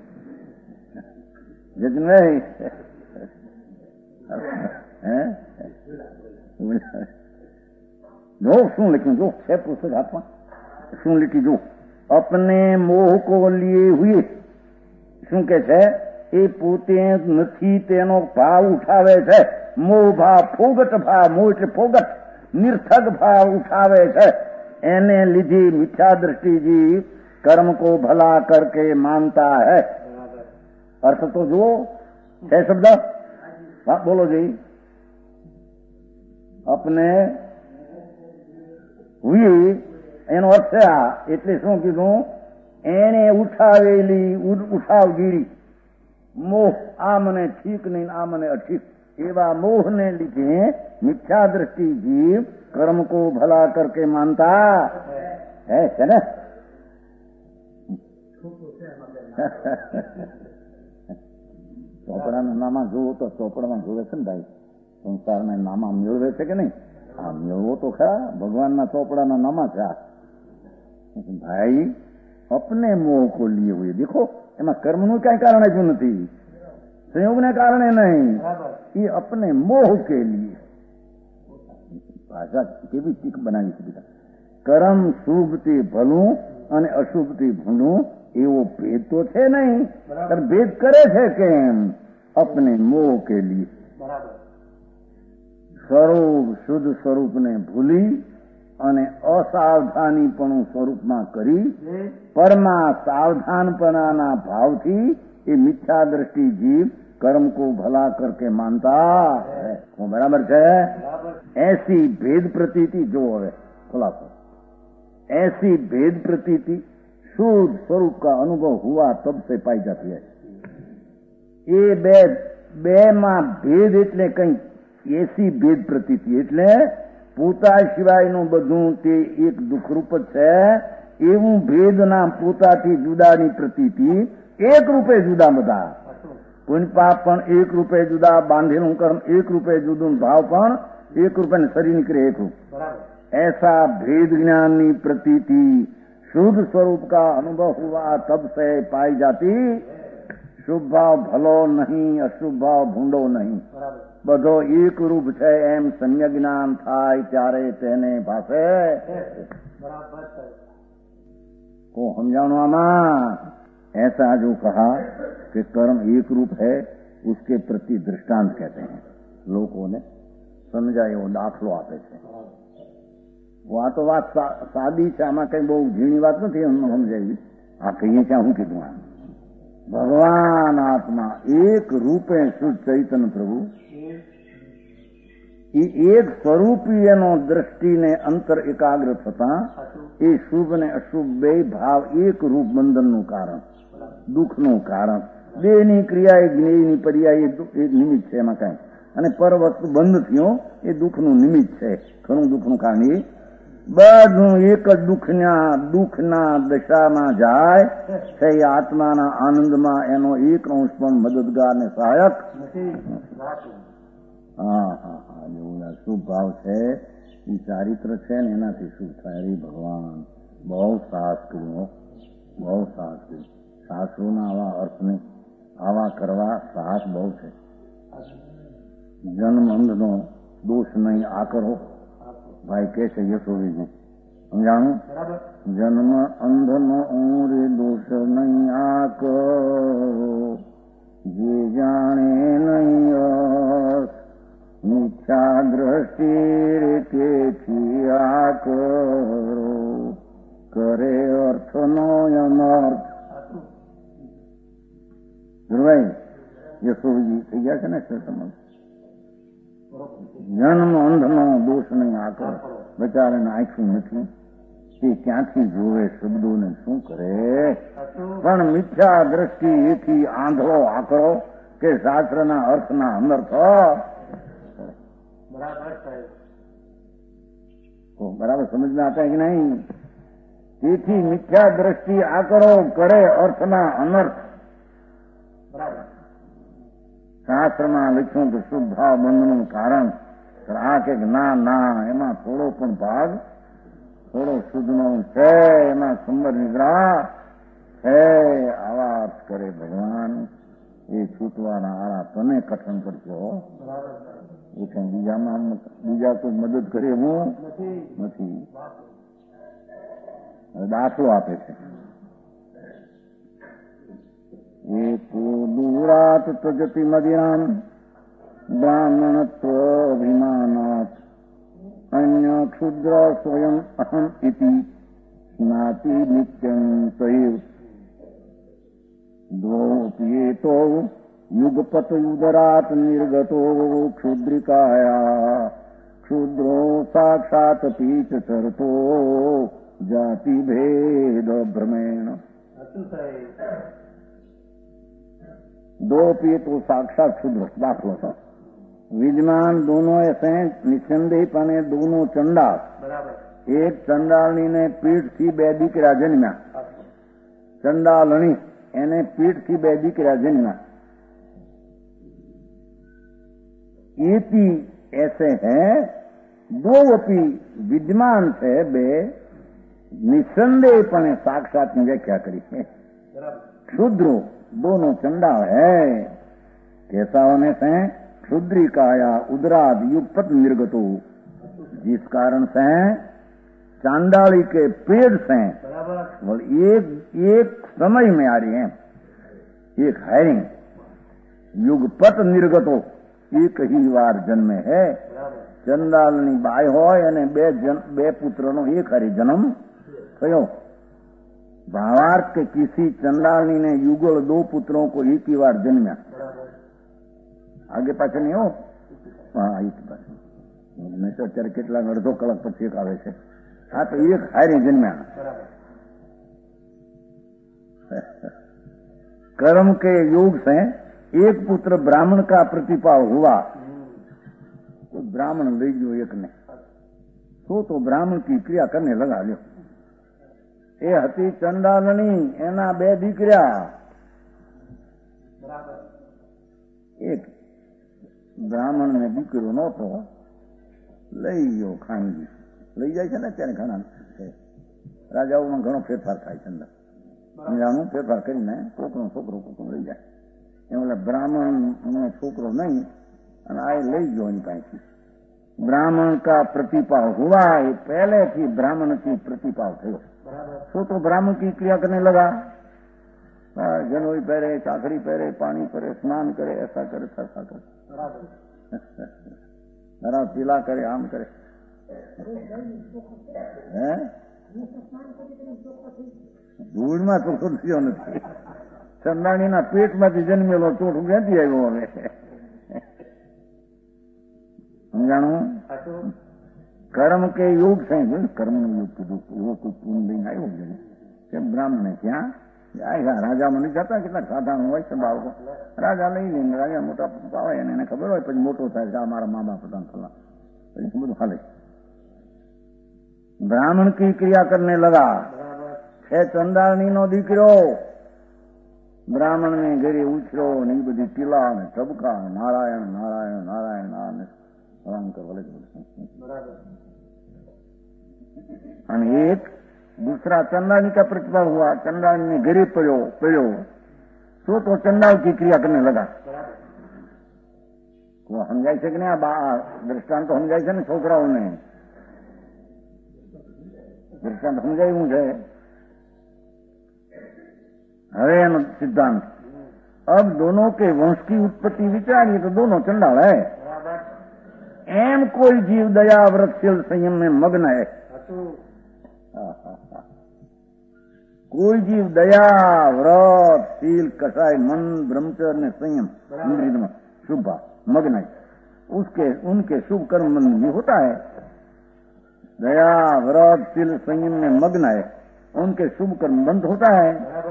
જો શું લખ્યું? જો છે પુસ્તક હાથમાં, શું લખી જો? અપને મોહ કો લીએ હુએ, શું કે છે? એ પોતે નથી તેનો ભાવ ઉઠાવે છે. મોહ ભાવ, ફોગટ ભાવ, મોહ એટલે ફોગટ, નિર્થક ભાવ ઉઠાવે છે. એને લીધી મિથ્યા દૃષ્ટિજી કર્મ કો ભલા કરકે માનતા है. अर्थ तो જુઓ છે શબ્દ. બોલો જી. અપને હુઈ એનો અર્થ છે આ. એટલે શું કીધું? એને ઉઠાવેલી ઉઠાવગીરી મોહ, આ મને ઠીક નહીં, આ મને અઠીક, એવા મોહને લીધે મિથ્યા દ્રષ્ટિ જીવ કર્મ કો ભલા કરકે માનતા. હે છે ને ચોપડાના નામા જોવો તો ચોપડામાં જોવે છે ને ભાઈ, સંસારના નામા મેળવે છે કે નહીં? આ મેળવો તો ખરા, ભગવાનના ચોપડાના નામા છે આ ભાઈ. અપને મોહ કો લીએ હુએ દેખો, એમાં કર્મનું કઈ કારણ જ નથી, સંયોગને કારણે નહીં, એ અપને મોહ કે લીએ. ભાષા કેવી ટીક બનાવી છે બેટા. કર્મ શુભથી ભલું અને અશુભથી ભૂંડું એવો ભેદ તો છે નહીં, ભેદ કરે છે કેમ? અપને મોહ કે લીએ. સ્વરૂપ શુદ્ધ સ્વરૂપને ભૂલી અને અસાવધાનીપણું સ્વરૂપમાં કરી પરમાં સાવધાનપણાના ભાવથી એ મિથ્યા દ્રષ્ટિ જીવ कर्म को भला करके मानता है. बराबर है. ऐसी भेद प्रतीति जो है खुलासा, ऐसी भेद प्रतीति शुद्ध स्वरूप का अनुभव हुआ तब से पाई जाती है. એ બે માં ભેદ એટલે કઈ એસી ભેદ પ્રતીતિ એટલે પોતા સિવાયનું બધું તે એક દુઃખરૂપ જ છે એવું ભેદના પોતાથી જુદાની પ્રતીતિ એક રૂપે જુદા બધા. પુણ્ય પાપ પણ એક રૂપે જુદા, બાંધેલું કર્મ એક રૂપે જુદું, ભાવ પણ એક રૂપે, શરીર નીકળે એક રૂપ. ऐसा भेद ज्ञान की प्रतीति शुद्ध स्वरूप का अनुभव हुआ तब से पाई जाती. શુભ ભાવ ભલો નહીં, અશુભ ભાવ ભૂંડો નહીં, બધો એક રૂપ છે એમ સમ્યક જ્ઞાન થાય ત્યારે તેને ભાષે. को समझानो आमा. ऐसा जो कहा कि कर्म एक रूप है उसके प्रति दृष्टांत कहते हैं. लोगों ने समझा एवो दाखलो આપે છે. આ તો વાત સાદી છે, આમાં કઈ બહુ ઝીણી વાત નથી સમજાવી. આ કહીએ ત્યાં હું કીધું, આ ભગવાન આત્મા એક રૂપે શુદ્ધ ચૈતન્ય પ્રભુ એ એક સ્વરૂપી એનો દ્રષ્ટિને અંતર એકાગ્ર થતા એ શુભ ને અશુભ બે ભાવ એક રૂપ બંધનનું કારણ, દુઃખનું કારણ. દેહની ક્રિયા એ જ્ઞેયની પર્યાય એ નિમિત્ત છે એમાં કઈ, અને પર વસ્તુ બંધ થયો એ દુઃખનું નિમિત્ત છે, ખરું દુઃખનું કારણ. એ બધું એક જ દુઃખના દશામાં જાય છે. આત્માના આનંદમાં એનો એક અંશ પણ મદદગાર ને સહાયક. હા હા હા, એવું શુભ ભાવ છે એ ચારિત્ર છે ને એનાથી શુભ થાય. અરે ભગવાન બહુ સાહસ કર્યું, બહુ સાહસ કર્યું. શાસ્ત્રોના આવા અર્થને આવા કરવા સાહસ બહુ છે. જન્મ અંધનો દોષ નહીં આ કરો, ભાઈ કે છે યશોવીજી, સમજાણું? જન્મ અંધનો રે દોષ નહીં આ કરો, જે જાણે નહીં મિથ્યા દ્રષ્ટિ તેથી આ કરો, કરે અર્થનો અનર્થ. ભાઈ યશોવીજી થઈ ગયા છે ને સમજ. જન્મ અંધનો દોષ નહીં આ કરો, બચારાને આંખું નથી, તે ક્યાંથી જોવે શબ્દોને શું કરે? પણ મિથ્યા દ્રષ્ટિ એથી આંધળો આકરો કે શાસ્ત્રના અર્થના અનર્થ. બરાબર સમજમાં आता है कि नहीं? તેથી મિથ્યા દ્રષ્ટિ આકરો કરે અર્થના અનર્થ. શાસ્ત્રમાં લખ્યું કે શુભ ભાવ બંધનું કારણ આ કે ના ના એમાં થોડો પણ ભાગ થોડો શુદ્ધનો છે, એમાં સુંદર નિદ્રા છે. આવા અર્થ કરે ભગવાન. એ છૂટવાના આરા તને કથન કરશો. એ કઈ બીજા કોઈ મદદ કરે એવું નથી. દાખલો આપે છે. एको दूरात तजति मदिराम ब्राह्मणत्वाभिमानात् अन्य क्षुद्र स्वयं अहम इति स्नाति नित्यं सैव द्वोप्येतो युगपत उदरात निर्गतो क्षुद्रिकाया क्षुद्रो साक्षात् पीच चरतो जाति भेद भ्रमेण. दो पिए तो साक्षात शुद्र. दाखलो था विद्यमान दोनों ऐसे निसंदेह पने दोनों चंडाल એક ચંડાળણીને પીઠથી 2 દીકરા જન્મ્યા. ચંડાલણી એને પીઠથી 2 દીકરા जन्मा. इति ऐसे हैं, 2 अपनी विद्यमान थे, 2 निसंदेहपणे साक्षात की व्याख्या करी है. क्षुद्रो दोनों चंडाल है. कैसा होने से? क्षुद्री काया उदराद युगपत निर्गतो, जिस कारण से चांडाली के पेड़ से एक समय में आ रही है. एक हैरिंग युगपत निर्गतो, एक ही વાર જન્મે है. ચંડાલની બાઈ હોય અને 2 પુત્રનો એક હારે જન્મ થયો. भावार्थ के किसी चंडालनी ने युगल 2 पुत्रों को एक ही बार जन्मा. आगे पाछे नहीं हो? हाँ, एक बार मैं तो અત્યારે કેટલા અડધો કલાક પછી એક આવે છે. हाँ, तो एक हारे जन्मा. कर्म के योग से एक पुत्र ब्राह्मण का प्रतिपाव हुआ, तो ब्राह्मण ले गयो एक ने, तो ब्राह्मण की क्रिया करने लगा. लो ए हती चंडालनी, एना 2 દીકરા. एक ब्राह्मण ने દીકરો નહોતો, લઈ ગયો ખાંગી. લઈ જાય છે ને અત્યારે ઘણા રાજાઓમાં ઘણો ફેરફાર થાય છે. અંદર સમજાણું ફેરફાર કરીને કોકનો છોકરો લઈ જાય. એમ ब्राह्मण નો છોકરો નહીં, અને આ લઈ ગયો એની પાસેથી. ब्राह्मण का प्रतिपाव हुआ, ये पहले थी ब्राह्मण की प्रतिपाव थयो. तो ब्राह्मण की क्रिया करने लगा. जनोई पहरे, चाकरी पहरे, पानी पहरे, स्नान करे, ऐसा करे, ऐसा करे, जरा पीला करे, आम करे. ધૂળમાં ચોખ્ખો થયો નથી. ચંદાણીના પેટમાંથી જન્મેલો ચોખ્ખું ક્યાંથી આવ્યો હવે? સમજાણું? કર્મ કે યોગ છે, કર્મ નું યોગ કીધું. એવો કોઈ પૂર્ણ લઈને આવ્યો છે બ્રાહ્મણે ત્યાં આવ્યા. રાજામાં નહીં જતા, કેટલાક સાધારણ હોય છે બાળકો, રાજા લઈ લઈને રાજા મોટા પાવે એને ખબર હોય, પછી મોટો થાય આ મારા મા બાપ હતા ખલા, પછી બધું હાલે. ब्राह्मण की क्रिया करने लगा. है चंडालनी नो दीकरो. ब्राह्मण ने घरे उछरो ने बधी टीला ने ठबका, नारायण नारायण नारायण नारायण कर बोले. एक दूसरा चंडालनी का प्रतिभा हुआ. चंडालनी ने घरे पड़ो तो चंडाल की क्रिया करने लगा. वो समझाय છે કે નહીં? આ દ્રષ્ટાંત તો સમજાય છે ને છોકરાઓને? दृष्टांत समझाયું છે. હવે એનો सिद्धांत. अब दोनों के वंश की उत्पत्ति विचारिए तो दोनों चंडाल है. एम कोई जीव दया व्रतशील संयम में मग्न है. कोई जीव दया व्रत शील कषाय मन ब्रह्मचर्य ने संयम इंद्रिय में शुभ मग्न है. उनके शुभ कर्म मन में होता है. दया व्रत शील संयम में मग्न है, उनके शुभ कर्म बंद होता है.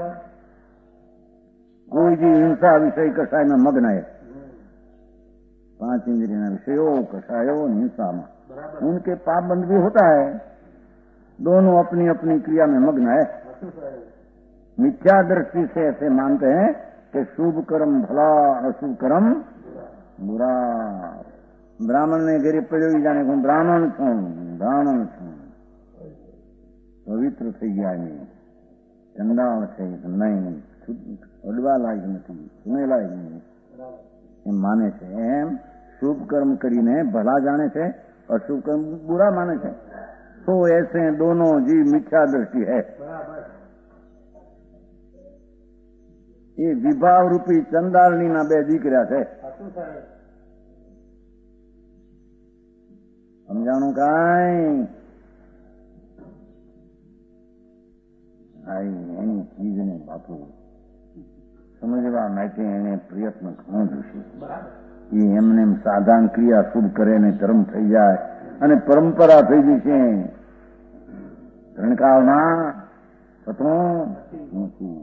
कोई भी हिंसा विषय कषाय में मग्न है. 5 इंद्रिय विषयों कषायों हिंसा में उनके पाप बंद भी होता है. दोनों अपनी अपनी क्रिया में मग्न है. मिथ्या दृष्टि से ऐसे मानते हैं कि शुभ कर्म भला, अशुभ कर्म बुरा. ब्राह्मण ने गरीब पड़ो जाने को ब्राह्मण छूं पवित्र थी गया. चंडाल છે નહીં, અડવા લાયક નથી, સુને લાયક નહીં એમ માને છે. એમ શુભ કર્મ કરીને ભલા જાણે છે, અશુभ કર્મ बुरा माने છે. तो ऐसे दोनों जीव मिथ्या दृष्टि है. ये विभाव रूपी चंडालनी ना 2 દીકરા છે. સમજાણું કાંઈ? એની ચીજને બાપુ સમજવા માટે એને પ્રયત્ન ઘણો જોશે. એ એમને સાધારણ ક્રિયા શુભ કરે ને ધર્મ થઈ જાય અને પરંપરા થઈ જશે. ધણકાવના થતું નથી.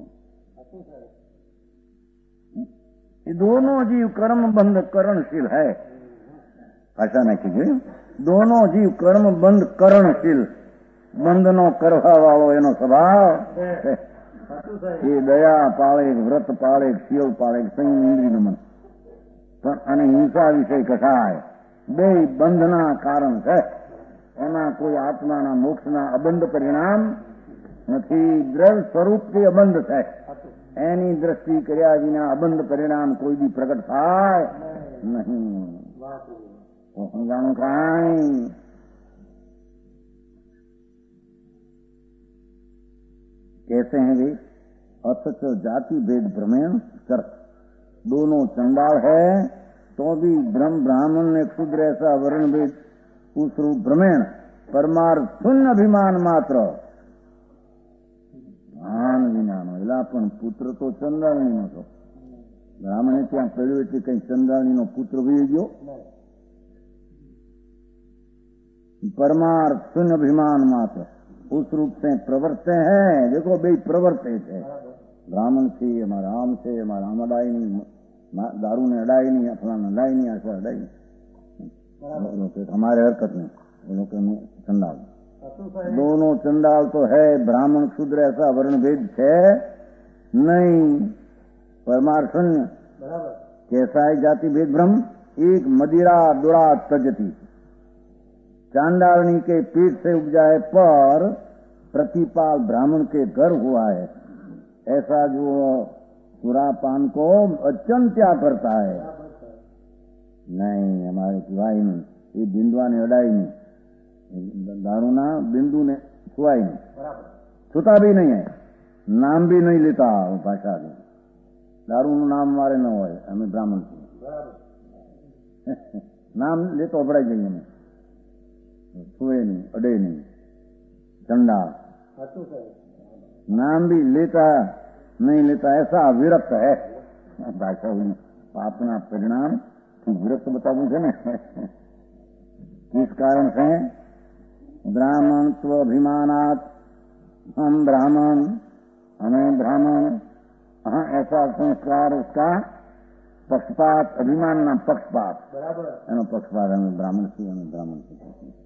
ये दोनों जीव कर्म बंध करणशील है. भाषा नाखी जोયું. दोनों जीव कर्म बंध करणशील બંધનો કરવા વાળો એનો સ્વભાવ. એ દયા પાળે, વ્રત પાળે, શિવ પાળે, સંયમ ઇન્દ્રિયનું મન. પણ અને હિંસા વિષય કસાય બે બંધના કારણ છે. એમાં કોઈ આત્માના મોક્ષના અબંધ પરિણામ નથી. દ્રવ્ય સ્વરૂપથી અબંધ છે. એની દ્રષ્ટિ કર્યા વિના અબંધ પરિણામ કોઈ બી પ્રગટ થાય નહીં. તો સમજાણું કાંઈ कहते हैं वे अथच जाति भेद भ्रमेण कर. दोनों चंडाल है तो भी ब्राह्मण ने क्षुद्र ऐसा वर्ण भेद उस रूप भ्रमेण परमार्थ शून्य अभिमान मात्र ભાન વિનાનો. એલા પણ પુત્ર તો ચંદ્રાણીનો હતો. બ્રાહ્મણે ત્યાં પડ્યો એટલે કઈ ચંદ્રાણીનો પુત્ર વહી ગયો. परमार्थ शून्य अभिमान मात्र उस रूप से प्रवर्ते हैं. देखो भाई प्रवर्ते थे. ब्राह्मण थी हमारा आम से हमारा आम अडाई नहीं, दारू ने अडाई नहीं, फलाना अडाई नहीं, ऐसा अडाई नहीं. हमारे हरकत में लोग चंडाल. दोनों चंडाल तो है. ब्राह्मण शूद्र ऐसा वर्ण भेद है नहीं. परमार्थ शून्य. कैसा है जाति भेद भ्रम. एक मदिरा दुरा तजती. चांडालनी के पेट से उपजाए पर प्रतिपाल ब्राह्मण के घर हुआ है. ऐसा जो सुरापान को अचंत्या करता है. नहीं हमारे सिवाय नहीं. ये बिंदुआ ने अडाई नहीं. दारूना बिंदु ने छुआई नहीं. छूता भी नहीं है. नाम भी नहीं लेता भाषा भी. दारू नाम हमारे न हो. हमें ब्राह्मण नाम ले तो अबड़ाई जाइए. हमें छुए नहीं, अडे नहीं. चंडा नाम भी लेता नहीं लेता. ऐसा विरक्त है. भाषा बोली पापना परिणाम विरक्त बताऊं છે ને. किस कारण से ब्राह्मण स्वाभिमानात् हम ब्राह्मण हमें ब्राह्मण ऐसा संस्कार उसका पक्षपात अभिमान ना पक्षपात एनो पक्षपात हमें ब्राह्मण से हमें ब्राह्मण से.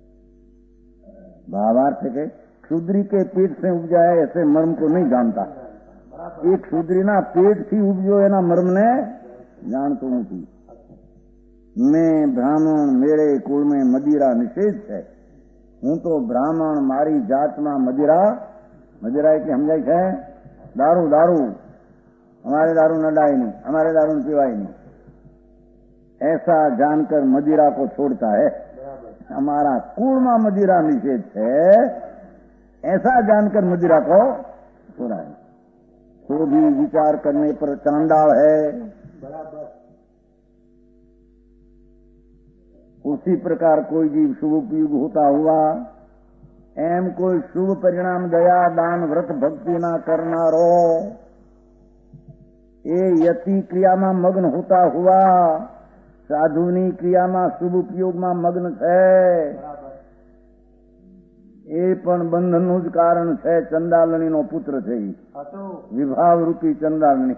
भावार्थ के शूद्री के पेट से उपजाए ऐसे मर्म को नहीं जानता. एक शूद्री ना पेट थी उपजो एना मर्म ने जानतो नहीं. मैं ब्राह्मण मेरे कुल में मदिरा निषेध है. हूँ तो ब्राह्मण मारी जात में मदिरा मदिरा की समझाई है. दारू दारू हमारे दारू न डाई नहीं, हमारे दारू न पीवाई नहीं. ऐसा जानकर मदिरा को छोड़ता है. हमारा कुल में मदिरा निषेध है ऐसा जानकर मदिरा को छोड़ा है. तो भी विचार करने पर चांडाल है. उसी प्रकार कोई जीव शुभ उपयोग होता हुआ एम कोई शुभ परिणाम दया दान व्रत भक्ति ना करना रो ये यति क्रिया में मग्न होता हुआ साधुनी क्रिया में शुभ उपयोग में मग्न है. ये पण बंधनનું જ કારણ છે. ચંડાલણીનો પુત્ર છે. વિભાવ રૂપી ચંડાલણી.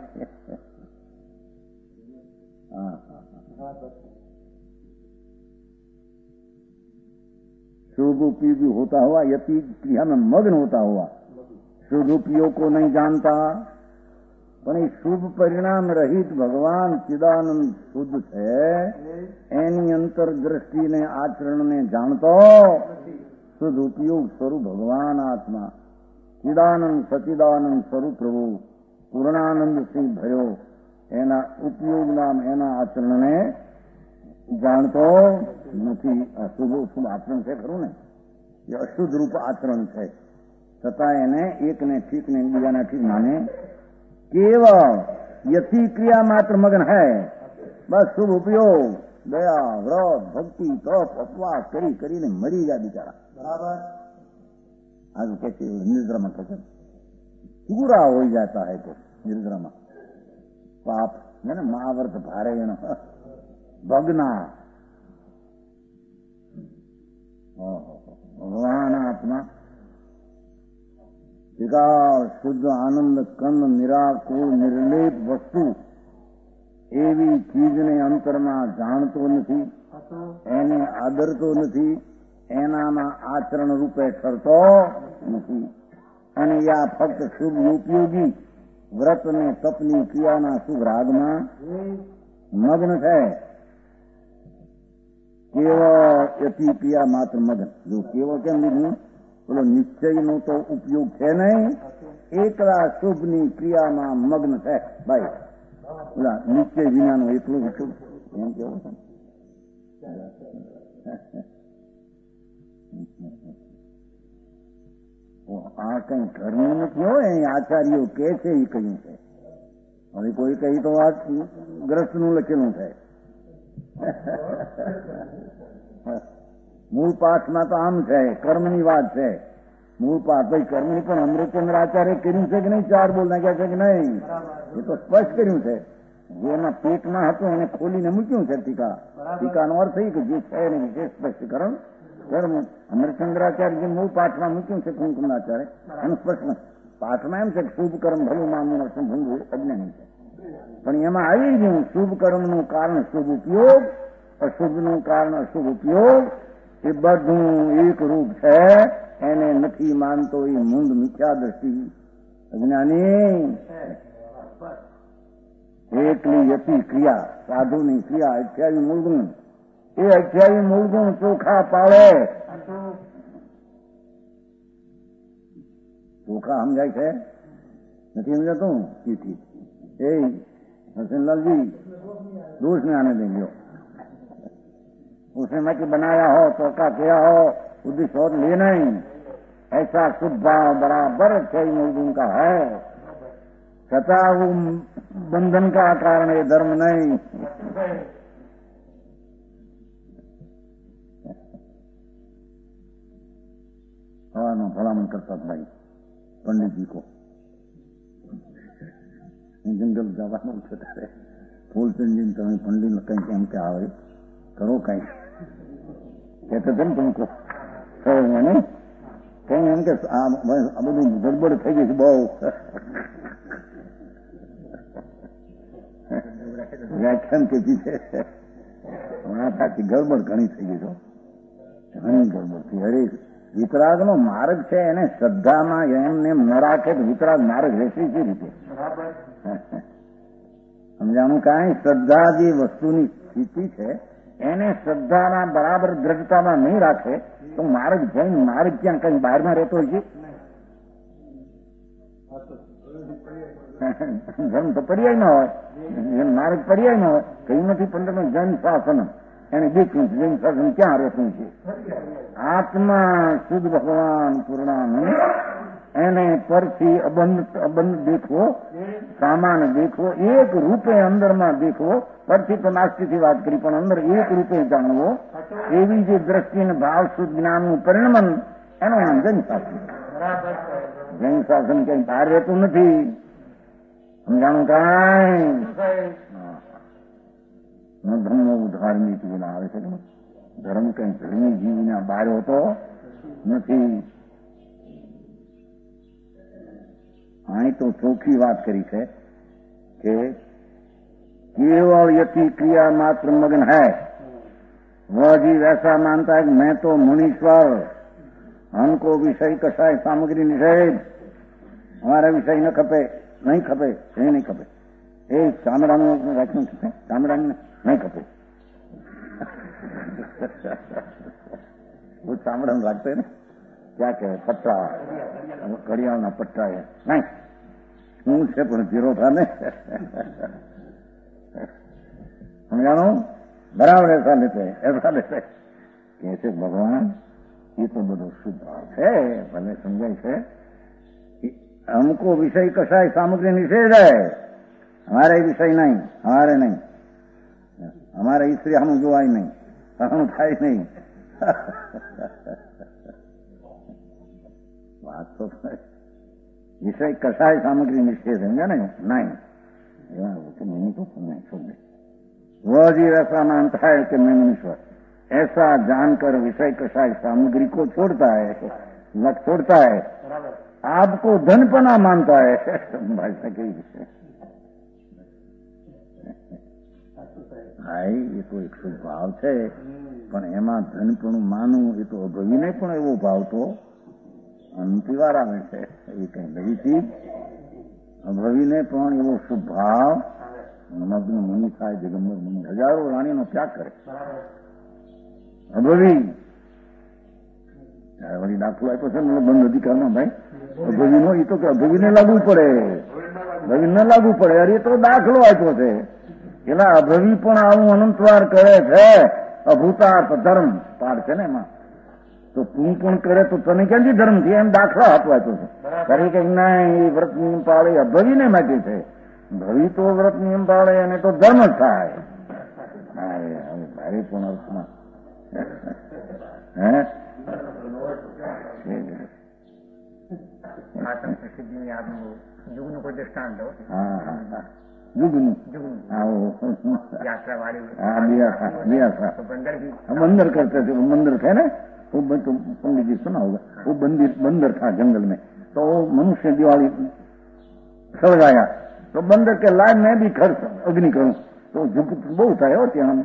शुभ उपयोगी होता हुआ यति क्रिया में मग्न होता हुआ शुभ उपयोग को नहीं जानता. પણ એ શુભ પરિણામ રહિત ભગવાન ચિદાનંદ શુદ્ધ છે. એની અંતરદ્રષ્ટિ ને આચરણ ને જાણતો શુદ્ધ ઉપયોગ સ્વરૂપ ભગવાન આત્મા ચિદાનંદ સચિદાનંદ સ્વરૂપ પ્રભુ પૂર્ણાનંદ સિંહ ભર્યો એના ઉપયોગ નામ એના આચરણને જાણતો નથી. અશુભ શુભ આચરણ છે ખરું ને. એ અશુદ્ધ રૂપ આચરણ છે. છતાં એને એકને ઠીક ને બીજાને ઠીક માને. केवल यति क्रिया मात्र मगन है. बस शुभ उपयोग दया व्रत भक्ति तप उपवास करी करी ने मरी जा बिचारा. बराबर आज कैसे निर्द्रा में कहते पूरा हो जाता है. तो निर्द्रा में पाप है ना महावर्त भारे भगना भगवान आत्मा વિકાસ શુદ્ધ આનંદ કંદ નિરાકુળ નિર્લેપ વસ્તુ એવી ચીજને અંતરમાં જાણતો નથી. એને આદરતો નથી. એનામાં આચરણ રૂપે ઠરતો નથી. અને આ ફક્ત શુભ ઉપયોગી વ્રત ને તપની ક્રિયાના શુભ રાગમાં મગ્ન છે. કેવળ યતિ ક્રિયા માત્ર મગ્ન. જો કેવળ કેમ લીધું? બોલો નિશ્ચયનો તો ઉપયોગ છે નહીં, એકલા શુભની ક્રિયામાં મગ્ન છે. ભાઈ બોલા નિશ્ચય વિનાનો એકલો ઉપયોગ એમ કેવો છે. આ કઈ ઘરનું નથી હોય, આચાર્યો કે છે એ કહ્યું છે. હવે કોઈ કહી તો આ ગ્રસ્તનું લખેલું છે. મૂળ પાઠમાં તો આમ છે, કર્મની વાત છે. મૂળ પાઠ ભાઈ કર્મની પણ અમૃતચંદ્ર આચાર્ય કર્યું છે કે નહીં? 4 બોલ નાખ્યા છે કે નહીં? એ તો સ્પષ્ટ કર્યું છે. જે એના પેટમાં હતું એને ખોલીને મૂક્યું છે ટીકા. ટીકાનો અર્થ એ કે જે છે એને વિશેષ સ્પષ્ટીકરણ કર્મ અમૃતચંદ્રાચાર્ય જે મૂળ પાઠમાં મૂક્યું છે કુમકુમાચાર્ય એનું સ્પષ્ટ પાઠમાં એમ છે કે શુભ કર્મ ભલું માનવું ભંગવું અજ્ઞાની છે. પણ એમાં આવી ગયું શુભ કર્મનું કારણ શુભ ઉપયોગ, અશુભનું કારણ અશુભ ઉપયોગ, એ બધું એક રૂપ છે. એને નથી માનતો એ મૂંડ મિથ્યા દ્રષ્ટિ અજ્ઞાની. એકલી યતિ ક્રિયા સાધુની ક્રિયા 28 મૂળગુણ. એ 28 મૂળગુણ ચોખા પાડે. ચોખા સમજાય છે? નથી સમજાતું? એ हसनलाल दोष में आने देंगे. उसने मैं कि बनाया हो तो का किया हो उद्देश्य और ले नहीं. ऐसा शुद्ध भाव बराबर 6 मूलगुण का है. छता वो बंधन का कारण है, धर्म नहीं. भलामण करता था भाई पंडित जी को. જંગલ જવાનું છે ત્યારે ફૂલચંદજી તમે પંડિત કઈ એમ કે આવે કરો કઈ કહેતો છે ને તુમકો મને કઈ એમ કે આ બધું ગડબડ થઈ ગઈ છે બહુ. વ્યાખ્યાન કે પીછે ગડબડ ઘણી થઈ ગઈ છે, ઘણી ગડબડ થઈ. અરે વિતરાગનો માર્ગ છે એને શ્રદ્ધામાં એમને ન રાખે તો વિતરાગ માર્ગ રહેશે કે રીતે? સમજાણું કાંઈ? શ્રદ્ધા જે વસ્તુની સ્થિતિ છે એને શ્રદ્ધાના બરાબર દ્રઢતામાં નહીં રાખે તો માર્ગ જઈને માર્ગ ક્યાં કઈ બહારમાં રહેતો હોય છે? ધર્મ તો પર્યાય ન હોય, માર્ગ પર્યાય ન હોય. કયું નથી 15 જન શાસન એને દેખ્યું છે. જૈન શાસન ક્યાં રહેતું છે? આત્મા શુદ્ધ ભગવાન પૂર્ણાનંદ એને પરથી અબંધ દેખવો, સામાન દેખવો, એક રૂપે અંદરમાં દેખવો. પરથી તો નાસ્તિકથી વાત કરી પણ અંદર એક રૂપે જાણવો. એવી જે દ્રષ્ટિ અને ભાવ શુદ્ધ જ્ઞાનનું પરિણમન એનું નામ જૈન શાસન. જૈન શાસન ક્યાંય બહાર રહેતું નથી. સમજાણું કાંઈ? ધર્મ ધાર્મિક ગુના આવે છે. ધર્મ કઈ ધર્મી જીવના બહાર હોતો નથી. અહીં તો ચોખ્ખી વાત કરી છે કે केवल यति क्रिया मात्र मगन है. वह जीव ऐसा मानता है कि मैं तो मुनीश्वर, हमको विषय कसाय सामग्री निषेध, हमारा विषय न खपे, नहीं खपे, ये नहीं खपे. એ ચામડાનું રાખવું છે, ચામડાનું નહીં ખપે. वो ચામડાનું રાખते ને क्या कहे पट्टा, घड़ियाळના पट्टा है नहीं. શું છે પણ જીરો था ને. समझानो बराबर ऐसा लेते कैसे भगवान ये तो બધું શુદ્ધ है. भले समझाय છે हमको विषय कसाय सामग्री निषेध है, हमारे विषय नहीं, हमारे नहीं, हमारे स्त्री हम જોવાય નહીં, हम થાય નહીં. बात तो विषय कसाय सामग्री निषेध है ना? नहीं नहीं तो नहीं सुन. वह जीव ऐसा मानता है कि मैं ईश्वर, ऐसा जानकर विषय कसाय सामग्री को छोड़ता है, लग छोड़ता है. आपको धनपना मानता है. भाषा के विषय ભાઈ એ તો એક શુભ ભાવ છે, પણ એમાં ધનપણું માનવું એ તો અભવીને પણ એવો ભાવ તો અંતિમ વાર આવે છે. એ કઈ નવી ચીજ અભવીને પણ એવો શુભ ભાવ મગ્ન મુનિ થાય, જગમ્બર મુનિ હજારો રાણીનો ત્યાગ કરે. અભવી વળી દાખલો આપ્યો છે ને બંધ અધિકારમાં ભાઈ અભવી નો, એ તો કે અભવીને લાગુ પડે, અભવી ન લાગુ પડે. અરે તો દાખલો આપ્યો છે. એના અભવી પણ આવું અનંતવાર કરે છે. અભૂતાર્થ ધર્મ પાડ છે ને એમાં, તો તું પણ કરે તો તને ક્યાંથી ધર્મ થી એમ દાખલો આપવા આપ્યો છે. તારી કઈ ના એ વ્રત નિયમ પાળે અભવીને માટે છે. ભવી તો વ્રત નિયમ પાળે અને તો ધર્મ જ થાય. ભારે પણ અર્થમાં જુગનું કોઈ દ્રષ્ટાંત बंदर करते थे, वो बंदर थे ना, वो पंडित जी सुना होगा, वो बंदर था जंगल में, तो मनुष्य दिवाली सड़गाया तो बंदर के लाभ में भी खर्च अग्नि करूं तो झुक बहुत है. और ત્યાં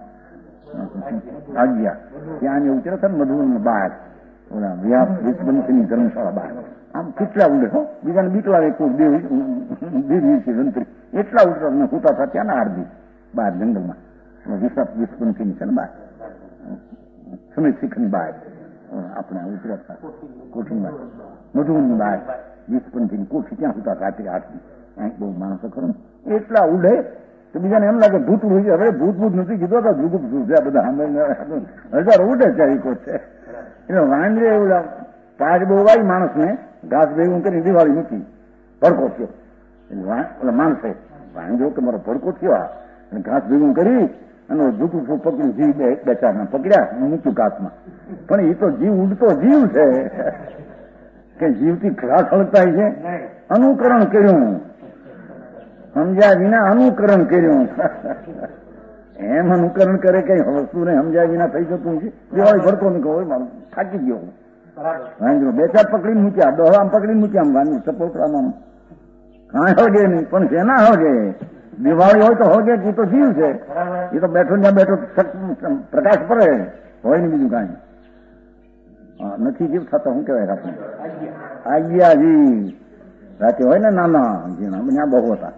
આ ગયા ત્યાં ઉતર્યા હતા મધુવન બહાર, ઓલા વિશ્વંતની ધર્મશાળા બહાર. આમ કેટલા ઉડે હો, બીજાને બીક લાગે કોઈ દેવી છે મંત્રી, એટલા ઉતરા હોતા હતા ત્યાં ના આરદી બહાર જંગલમાં. વિશ્વંતની છે ને બહાર સમિત શીખની બહાર આપણે ઉતર્યા હતા કોઠીમાં મધુવનની બહાર વિશ્વંતની કોઠી ત્યાં હોતા રાત્રે આરતી. બહુ માણસો ખરો એટલા ઉડે તો બીજાને એમ લાગે ભૂત ઉડી. હવે ભૂત નથી કીધો તો જુગુપ છે બધા હજાર ઉડે છે. એટલે વાંદરે ઓલા પાજ બહુ વાય માણસને ઘાસ ભેગું કરી દિવાળી મૂકી ભડકો થયો. ઓલા માણસે વાંદરો કે મારો ભડકો થયો અને ઘાસ ભેગું કરી અને જુગુપ પકડ્યું. જીવ બેચારના પકડ્યા મૂક્યું ઘાસમાં. પણ એ તો જીવ ઉડતો જીવ છે કે જીવથી ઘાસ હળતાય છે. અનુકરણ કર્યું, સમજ્યા વિના અનુકરણ કર્યું. એમ અનુકરણ કરે કઈ વસ્તુને સમજ્યા વિના થઈ જતું છે. દિવાળી ભડકો નહીં કહો મારું થાકી ગયો વાંદરો. બે ચાર પકડીને મૂક્યા, દોહલામ પકડીને મૂક્યા વાંદરો સપોટરામાં કાંઈ હોગે નહીં. પણ શેના હોગે? દિવાળી હોય તો હોગે એ તો જીવ છે. એ તો બેઠો ત્યાં બેઠો પ્રકાશ પડે હોય ને બીજું કાંઈ નથી. જીવ થતો શું કહેવાય આપણે આજ્ઞાજી રાતે હોય ને નાના ત્યાં બહુ હતા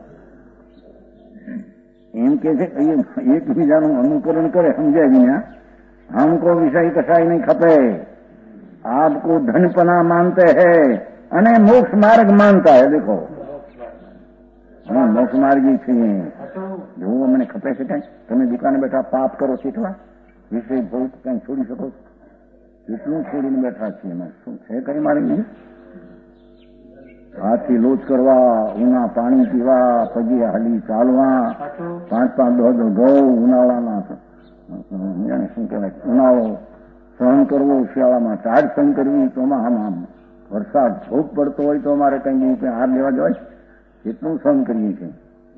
એમ કે છે એકબીજાનું અનુકરણ કરે સમજાય વિના. हमको विषय कसाई नहीं खपे, आपको धनपना मानते हैं અને મોક્ષ માર્ગ માનતા હે. દેખો મોક્ષ માર્ગી છીએ. જો મને ખપે છે કઈ? તમે દુકાને બેઠા પાપ કરો શીખવા વિષય ભોગ કઈ છોડી શકો? કેટલું છોડીને બેઠા છીએ. શું છે કઈ મારે નહીં? હાથથી લોચ કરવા, ઉના પાણી પીવા, પગે હાલી ચાલવા, 5-5 દોઢ ઘઉં ઉનાળાના શું કહેવાય ઉનાળો સહન કરવો, શિયાળામાં ટાઢ સહન કરવી, ચોમાસામાં વરસાદ ભોગ પડતો હોય તો અમારે કઈ હાર લેવા જવાય? કેટલું સહન કરીએ છીએ.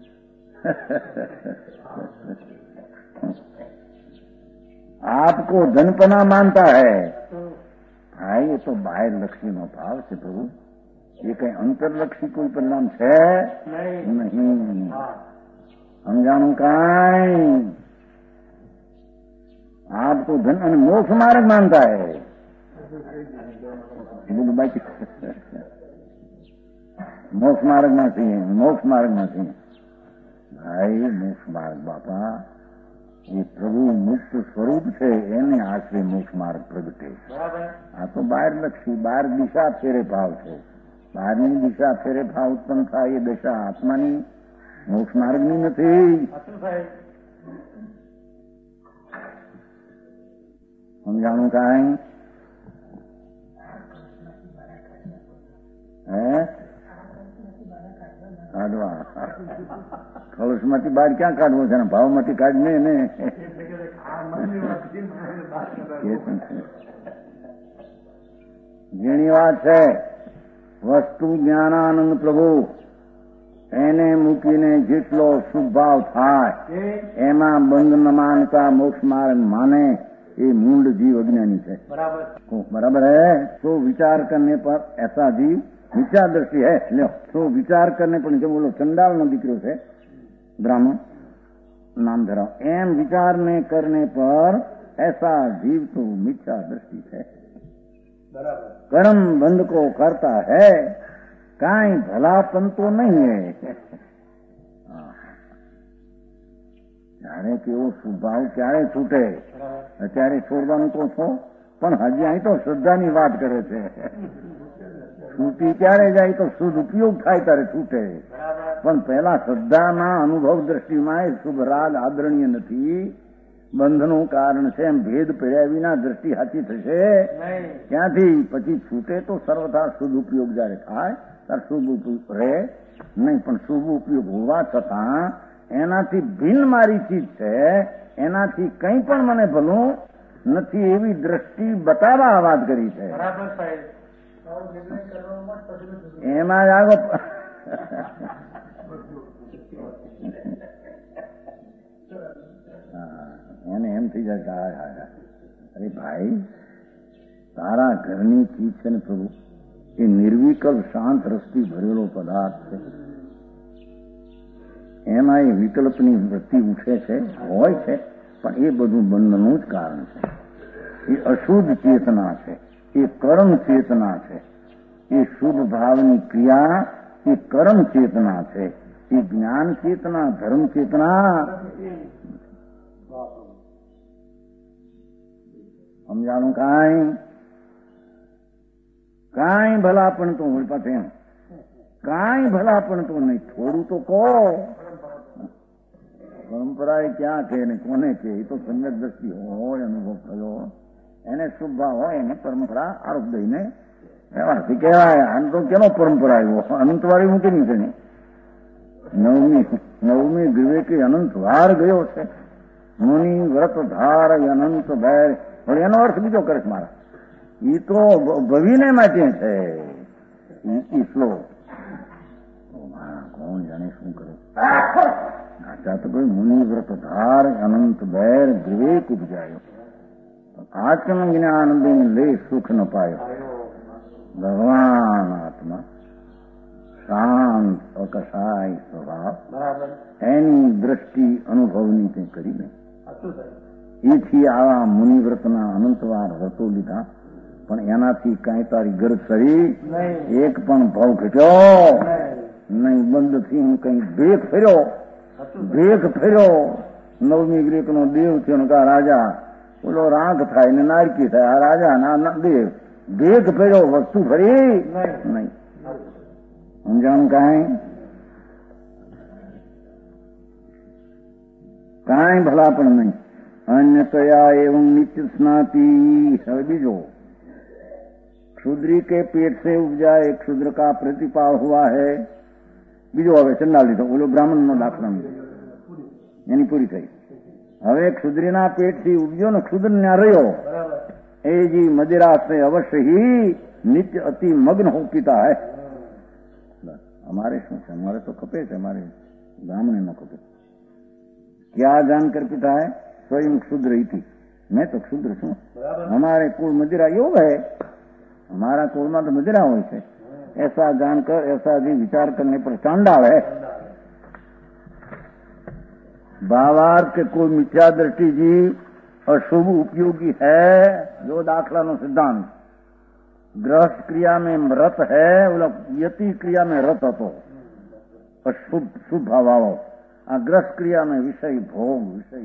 આપકો ધનપના માનતા હૈ. ભાઈ એ તો બાહ્ય લક્ષીનો ભાવ છે પ્રભુ. એ કઈ અંતરલક્ષી કોઈ પરિણામ છે નહીં. સમજાણું કાંઈ? आपको धन અને મોક્ષ માર્ગ માનતા હૈ. મોક્ષ માર્ગમાં છીએ, મોક્ષ માર્ગમાં છીએ. ભાઈ મોક્ષ માર્ગ બાપા એ પ્રભુ મુક્ત સ્વરૂપ છે, એને આશરે મોક્ષ માર્ગ પ્રગટે. આ તો બહારલક્ષી, બહાર દિશા ફેરે ભાવ છે. બહારની દિશા ફેરે ભાવ ઉત્પન્ન થાય એ દશા આત્માની, મોક્ષ માર્ગની નથી. સમજાણું કાંઈ? કાઢવા કળશમાંથી બહાર ક્યાં કાઢવો છે? ભાવમાંથી કાઢને ને. જેની વાત છે વસ્તુ જ્ઞાનાનંદ પ્રભુ, એને મૂકીને જેટલો શુભ ભાવ થાય એમાં બંધ ન માનતા મોક્ષ માર્ગ માને ये मूंड जीव अज्ञानी है. बराबर है. तो विचार करने पर ऐसा जीव विचार दृष्टि है. लो तो विचार करने पर जब बोलो चंडाल नो दीकरो है ब्राह्मण, नाम धराओ, एम विचारने करने पर ऐसा जीव तो मिथ्या दृष्टि है। कर्म बंध को करता है, काई भलापन तो नहीं है। ત્યારે કેવો સ્વભાવ ક્યારે છૂટે, અત્યારે છોડવાનું તો છો, પણ હજી અહીં તો શ્રદ્ધાની વાત કરે છે. છૂટી ક્યારે જાય તો શુદ્ધ ઉપયોગ થાય ત્યારે છૂટે, પણ પહેલા શ્રદ્ધાના અનુભવ દ્રષ્ટિમાં એ શુભ રાગ આદરણીય નથી, બંધનું કારણ છે. એમ ભેદ પડ્યા વિના દ્રષ્ટિ સાચી થશે ક્યાંથી? પછી છૂટે તો સર્વથા શુભ ઉપયોગ જયારે થાય ત્યારે શુભ ઉપયોગ રહે નહીં, પણ શુભ ઉપયોગ હોવા છતાં એનાથી ભિન્ન મારી ચીજ છે, એનાથી કંઈ પણ મને ભલું નથી એવી દ્રષ્ટિ બતાવવા વાત કરી છે. એમાં જ આગળ એને એમ થઈ જાય કે અરે ભાઈ, તારા ઘરની ચીજ છે ને પ્રભુ, એ નિર્વિકલ્પ શાંત રસથી ભરેલો પદાર્થ છે. એમાં એ વિકલ્પની વૃત્તિ ઉઠે છે, હોય છે, પણ એ બધું બંધનું જ કારણ છે. એ અશુદ્ધ ચેતના છે, એ કર્મ ચેતના છે. એ શુદ્ધ ભાવની ક્રિયા એ કર્મ ચેતના છે. એ જ્ઞાન ચેતના, ધર્મ ચેતના સમજાણું? કાંઈ ભલાપણ તો હોય પાછું એમ, કાંઈ ભલાપણ તો નહીં. થોડું તો કહો. પરંપરા એ ક્યાં છે ને કોને છે? એ તો સમ્યક દ્રષ્ટિ હોય, અનુભવ થયો, એને શુભ ભાવ હોય, એને પરંપરા આરોપ દઈને રહેવાથી કહેવાય. આમ તો કેનો પરંપરા આવ્યો? અનંતવાળી મૂકેલી છે ને, નવમી વિવેકે અનંતવાર ગયો છે. મુનિ વ્રત ધાર અનંત બેર, પણ એનો અર્થ બીજો કરે મારા. એ તો ભવિને માટે છે. એ શ્લોક કોણ જાણે શું કરે? આચા તો કોઈ મુનિ વ્રત ધાર અનંત બેર વિવેક ઉપજાયો, આચમ જ્ઞાન બિન લે સુખ ન પાયો. ભગવાન આત્મા શાંત અકસાય સ્વભાવ, એની દ્રષ્ટિ અનુભવની કંઈ કરી નહીં. એથી આવા મુનિવ્રતના અનંતવાર વ્રતો લીધા, પણ એનાથી કાંઈ તારી ગરજ કરી એક પણ ભાવ ઘટ્યો નહીં. બંધથી હું કઈ ભેગ ફેર્યો. નવમી ગ્રેકનો દેવ થયો કા રાજા, બોલો રાગ થાય ને નારકી થાય. આ રાજા ના દેવ ભેગ ફેર્યો, વસ્તુ ફરી નહીં. સમજાણું? કાંઈ ભલા પણ નહીં. अन्यतया एवं नित्य स्नाति. હવે બીજો, क्षुद्री के पेट से उपजा एक क्षुद्र का प्रतिपाल हुआ है. બીજો હવે ચંડાલ લીધો, ઓલો બ્રાહ્મણનો દાખલા એની પૂરી થઈ. હવે ક્ષુદ્રીના પેટથી ઉપજ્યો ને ક્ષુદ્ર ન્યા રહ્યો, એ જી મદિરા से अवश्य ही नित्य अति मग्न हो पीता है. हमारे શું છે? અમારે તો ખપે છે, અમારે બ્રાહ્મણે ન ખપે. क्या जानकर पीता है? स्वयं क्षुद्र इति. मैं तो क्षुद्र છું. हमारे कुल मदिरा योग है, हमारा कुलમાં तो मदिरा હોય છે. ऐसा जानकर ऐसा भी विचार करने पर चांडाल है. भावार्थ के कोई मिथ्या दृष्टि जी अशुभ उपयोगी है. जो दाखला नो सिद्धांत, गृहस्थ क्रिया में रत है, यति क्रिया में रत હતો, अशुभ शुभ भाव आओ. आ ग्रस्त क्रिया में विषय भोग.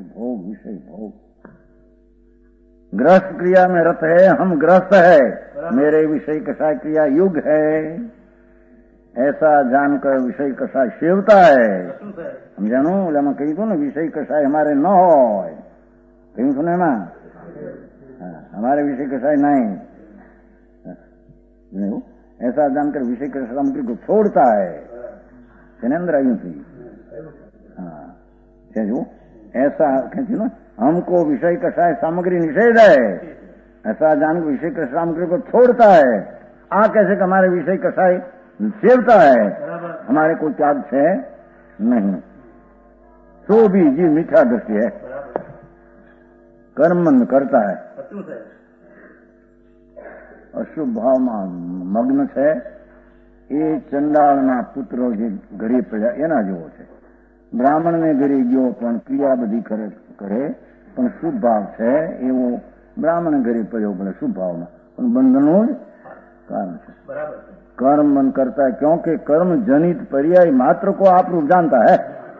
ग्रस्त क्रिया में रत है, हम ग्रस्त है, मेरे विषय कषाय क्रिया युग है. ऐसा जानकर विषय कषाय सेवता है. समझाणु? ओलाમાં કહ્યું હતું ને, विषय कषाय हमारे न હોય. કહ્યું છું ને એમાં, हमारे विषय कषाय नहीं. ऐसा जानकर विषय कषाय सामग्री को छोड़ता है. તેને અંદર આવ્યું છે. ऐसा कहती ना, हमको विषय कषाय सामग्री निषेध है. ऐसा जान विषय कषाय सामग्री को छोड़ता है. आ कैसे कि हमारे विषय कषाय सेवता है, हमारे को त्याग है नहीं. तो भी जी मीठा दृष्टि है, कर्म करता है, અશુભ ભાવમાં મગ્ન છે. એ ચંડાળના પુત્રો જે ઘરે પડ્યા એના જેવો છે. બ્રાહ્મણને ઘરે ગયો પણ ક્રિયા બધી કરે પણ શુભ ભાવ છે એવો બ્રાહ્મણ ઘરે પડ્યો ભલે શુભ ભાવમાં પણ બંધનનું કારણ છે कर्म मन करता है क्योंकि कर्म जनित पर्याय मात्र को आप रूप जानता है।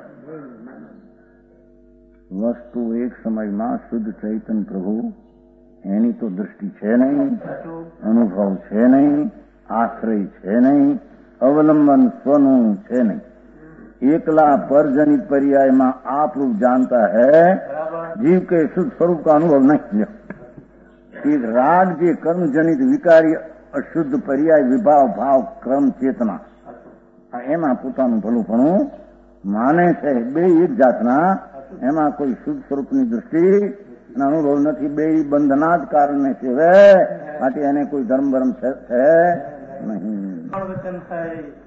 वस्तु एक समय में शुद्ध चैतन्य प्रभु एनी तो दृष्टि है नहीं, अनुभव है नहीं, आश्रय है नहीं, अवलंबन स्वनु है नहीं। एकला पर जनित पर्याय में आप रूप जानता है, जीव के शुद्ध स्वरूप का अनुभव नहीं। एक राग जे कर्म जनित विकारी अशुद्ध पर्याय विभाव भाव क्रम चेतना एमा पोताનું ભલુપણું માને છે। બે એક જાતના એમાં કોઈ શુદ્ધ સ્વરૂપની દૃષ્ટિ અનુભવ નથી। બે બંધના જ કારણે સેવે માટે એને કોઈ ધર્મ છે નહીં।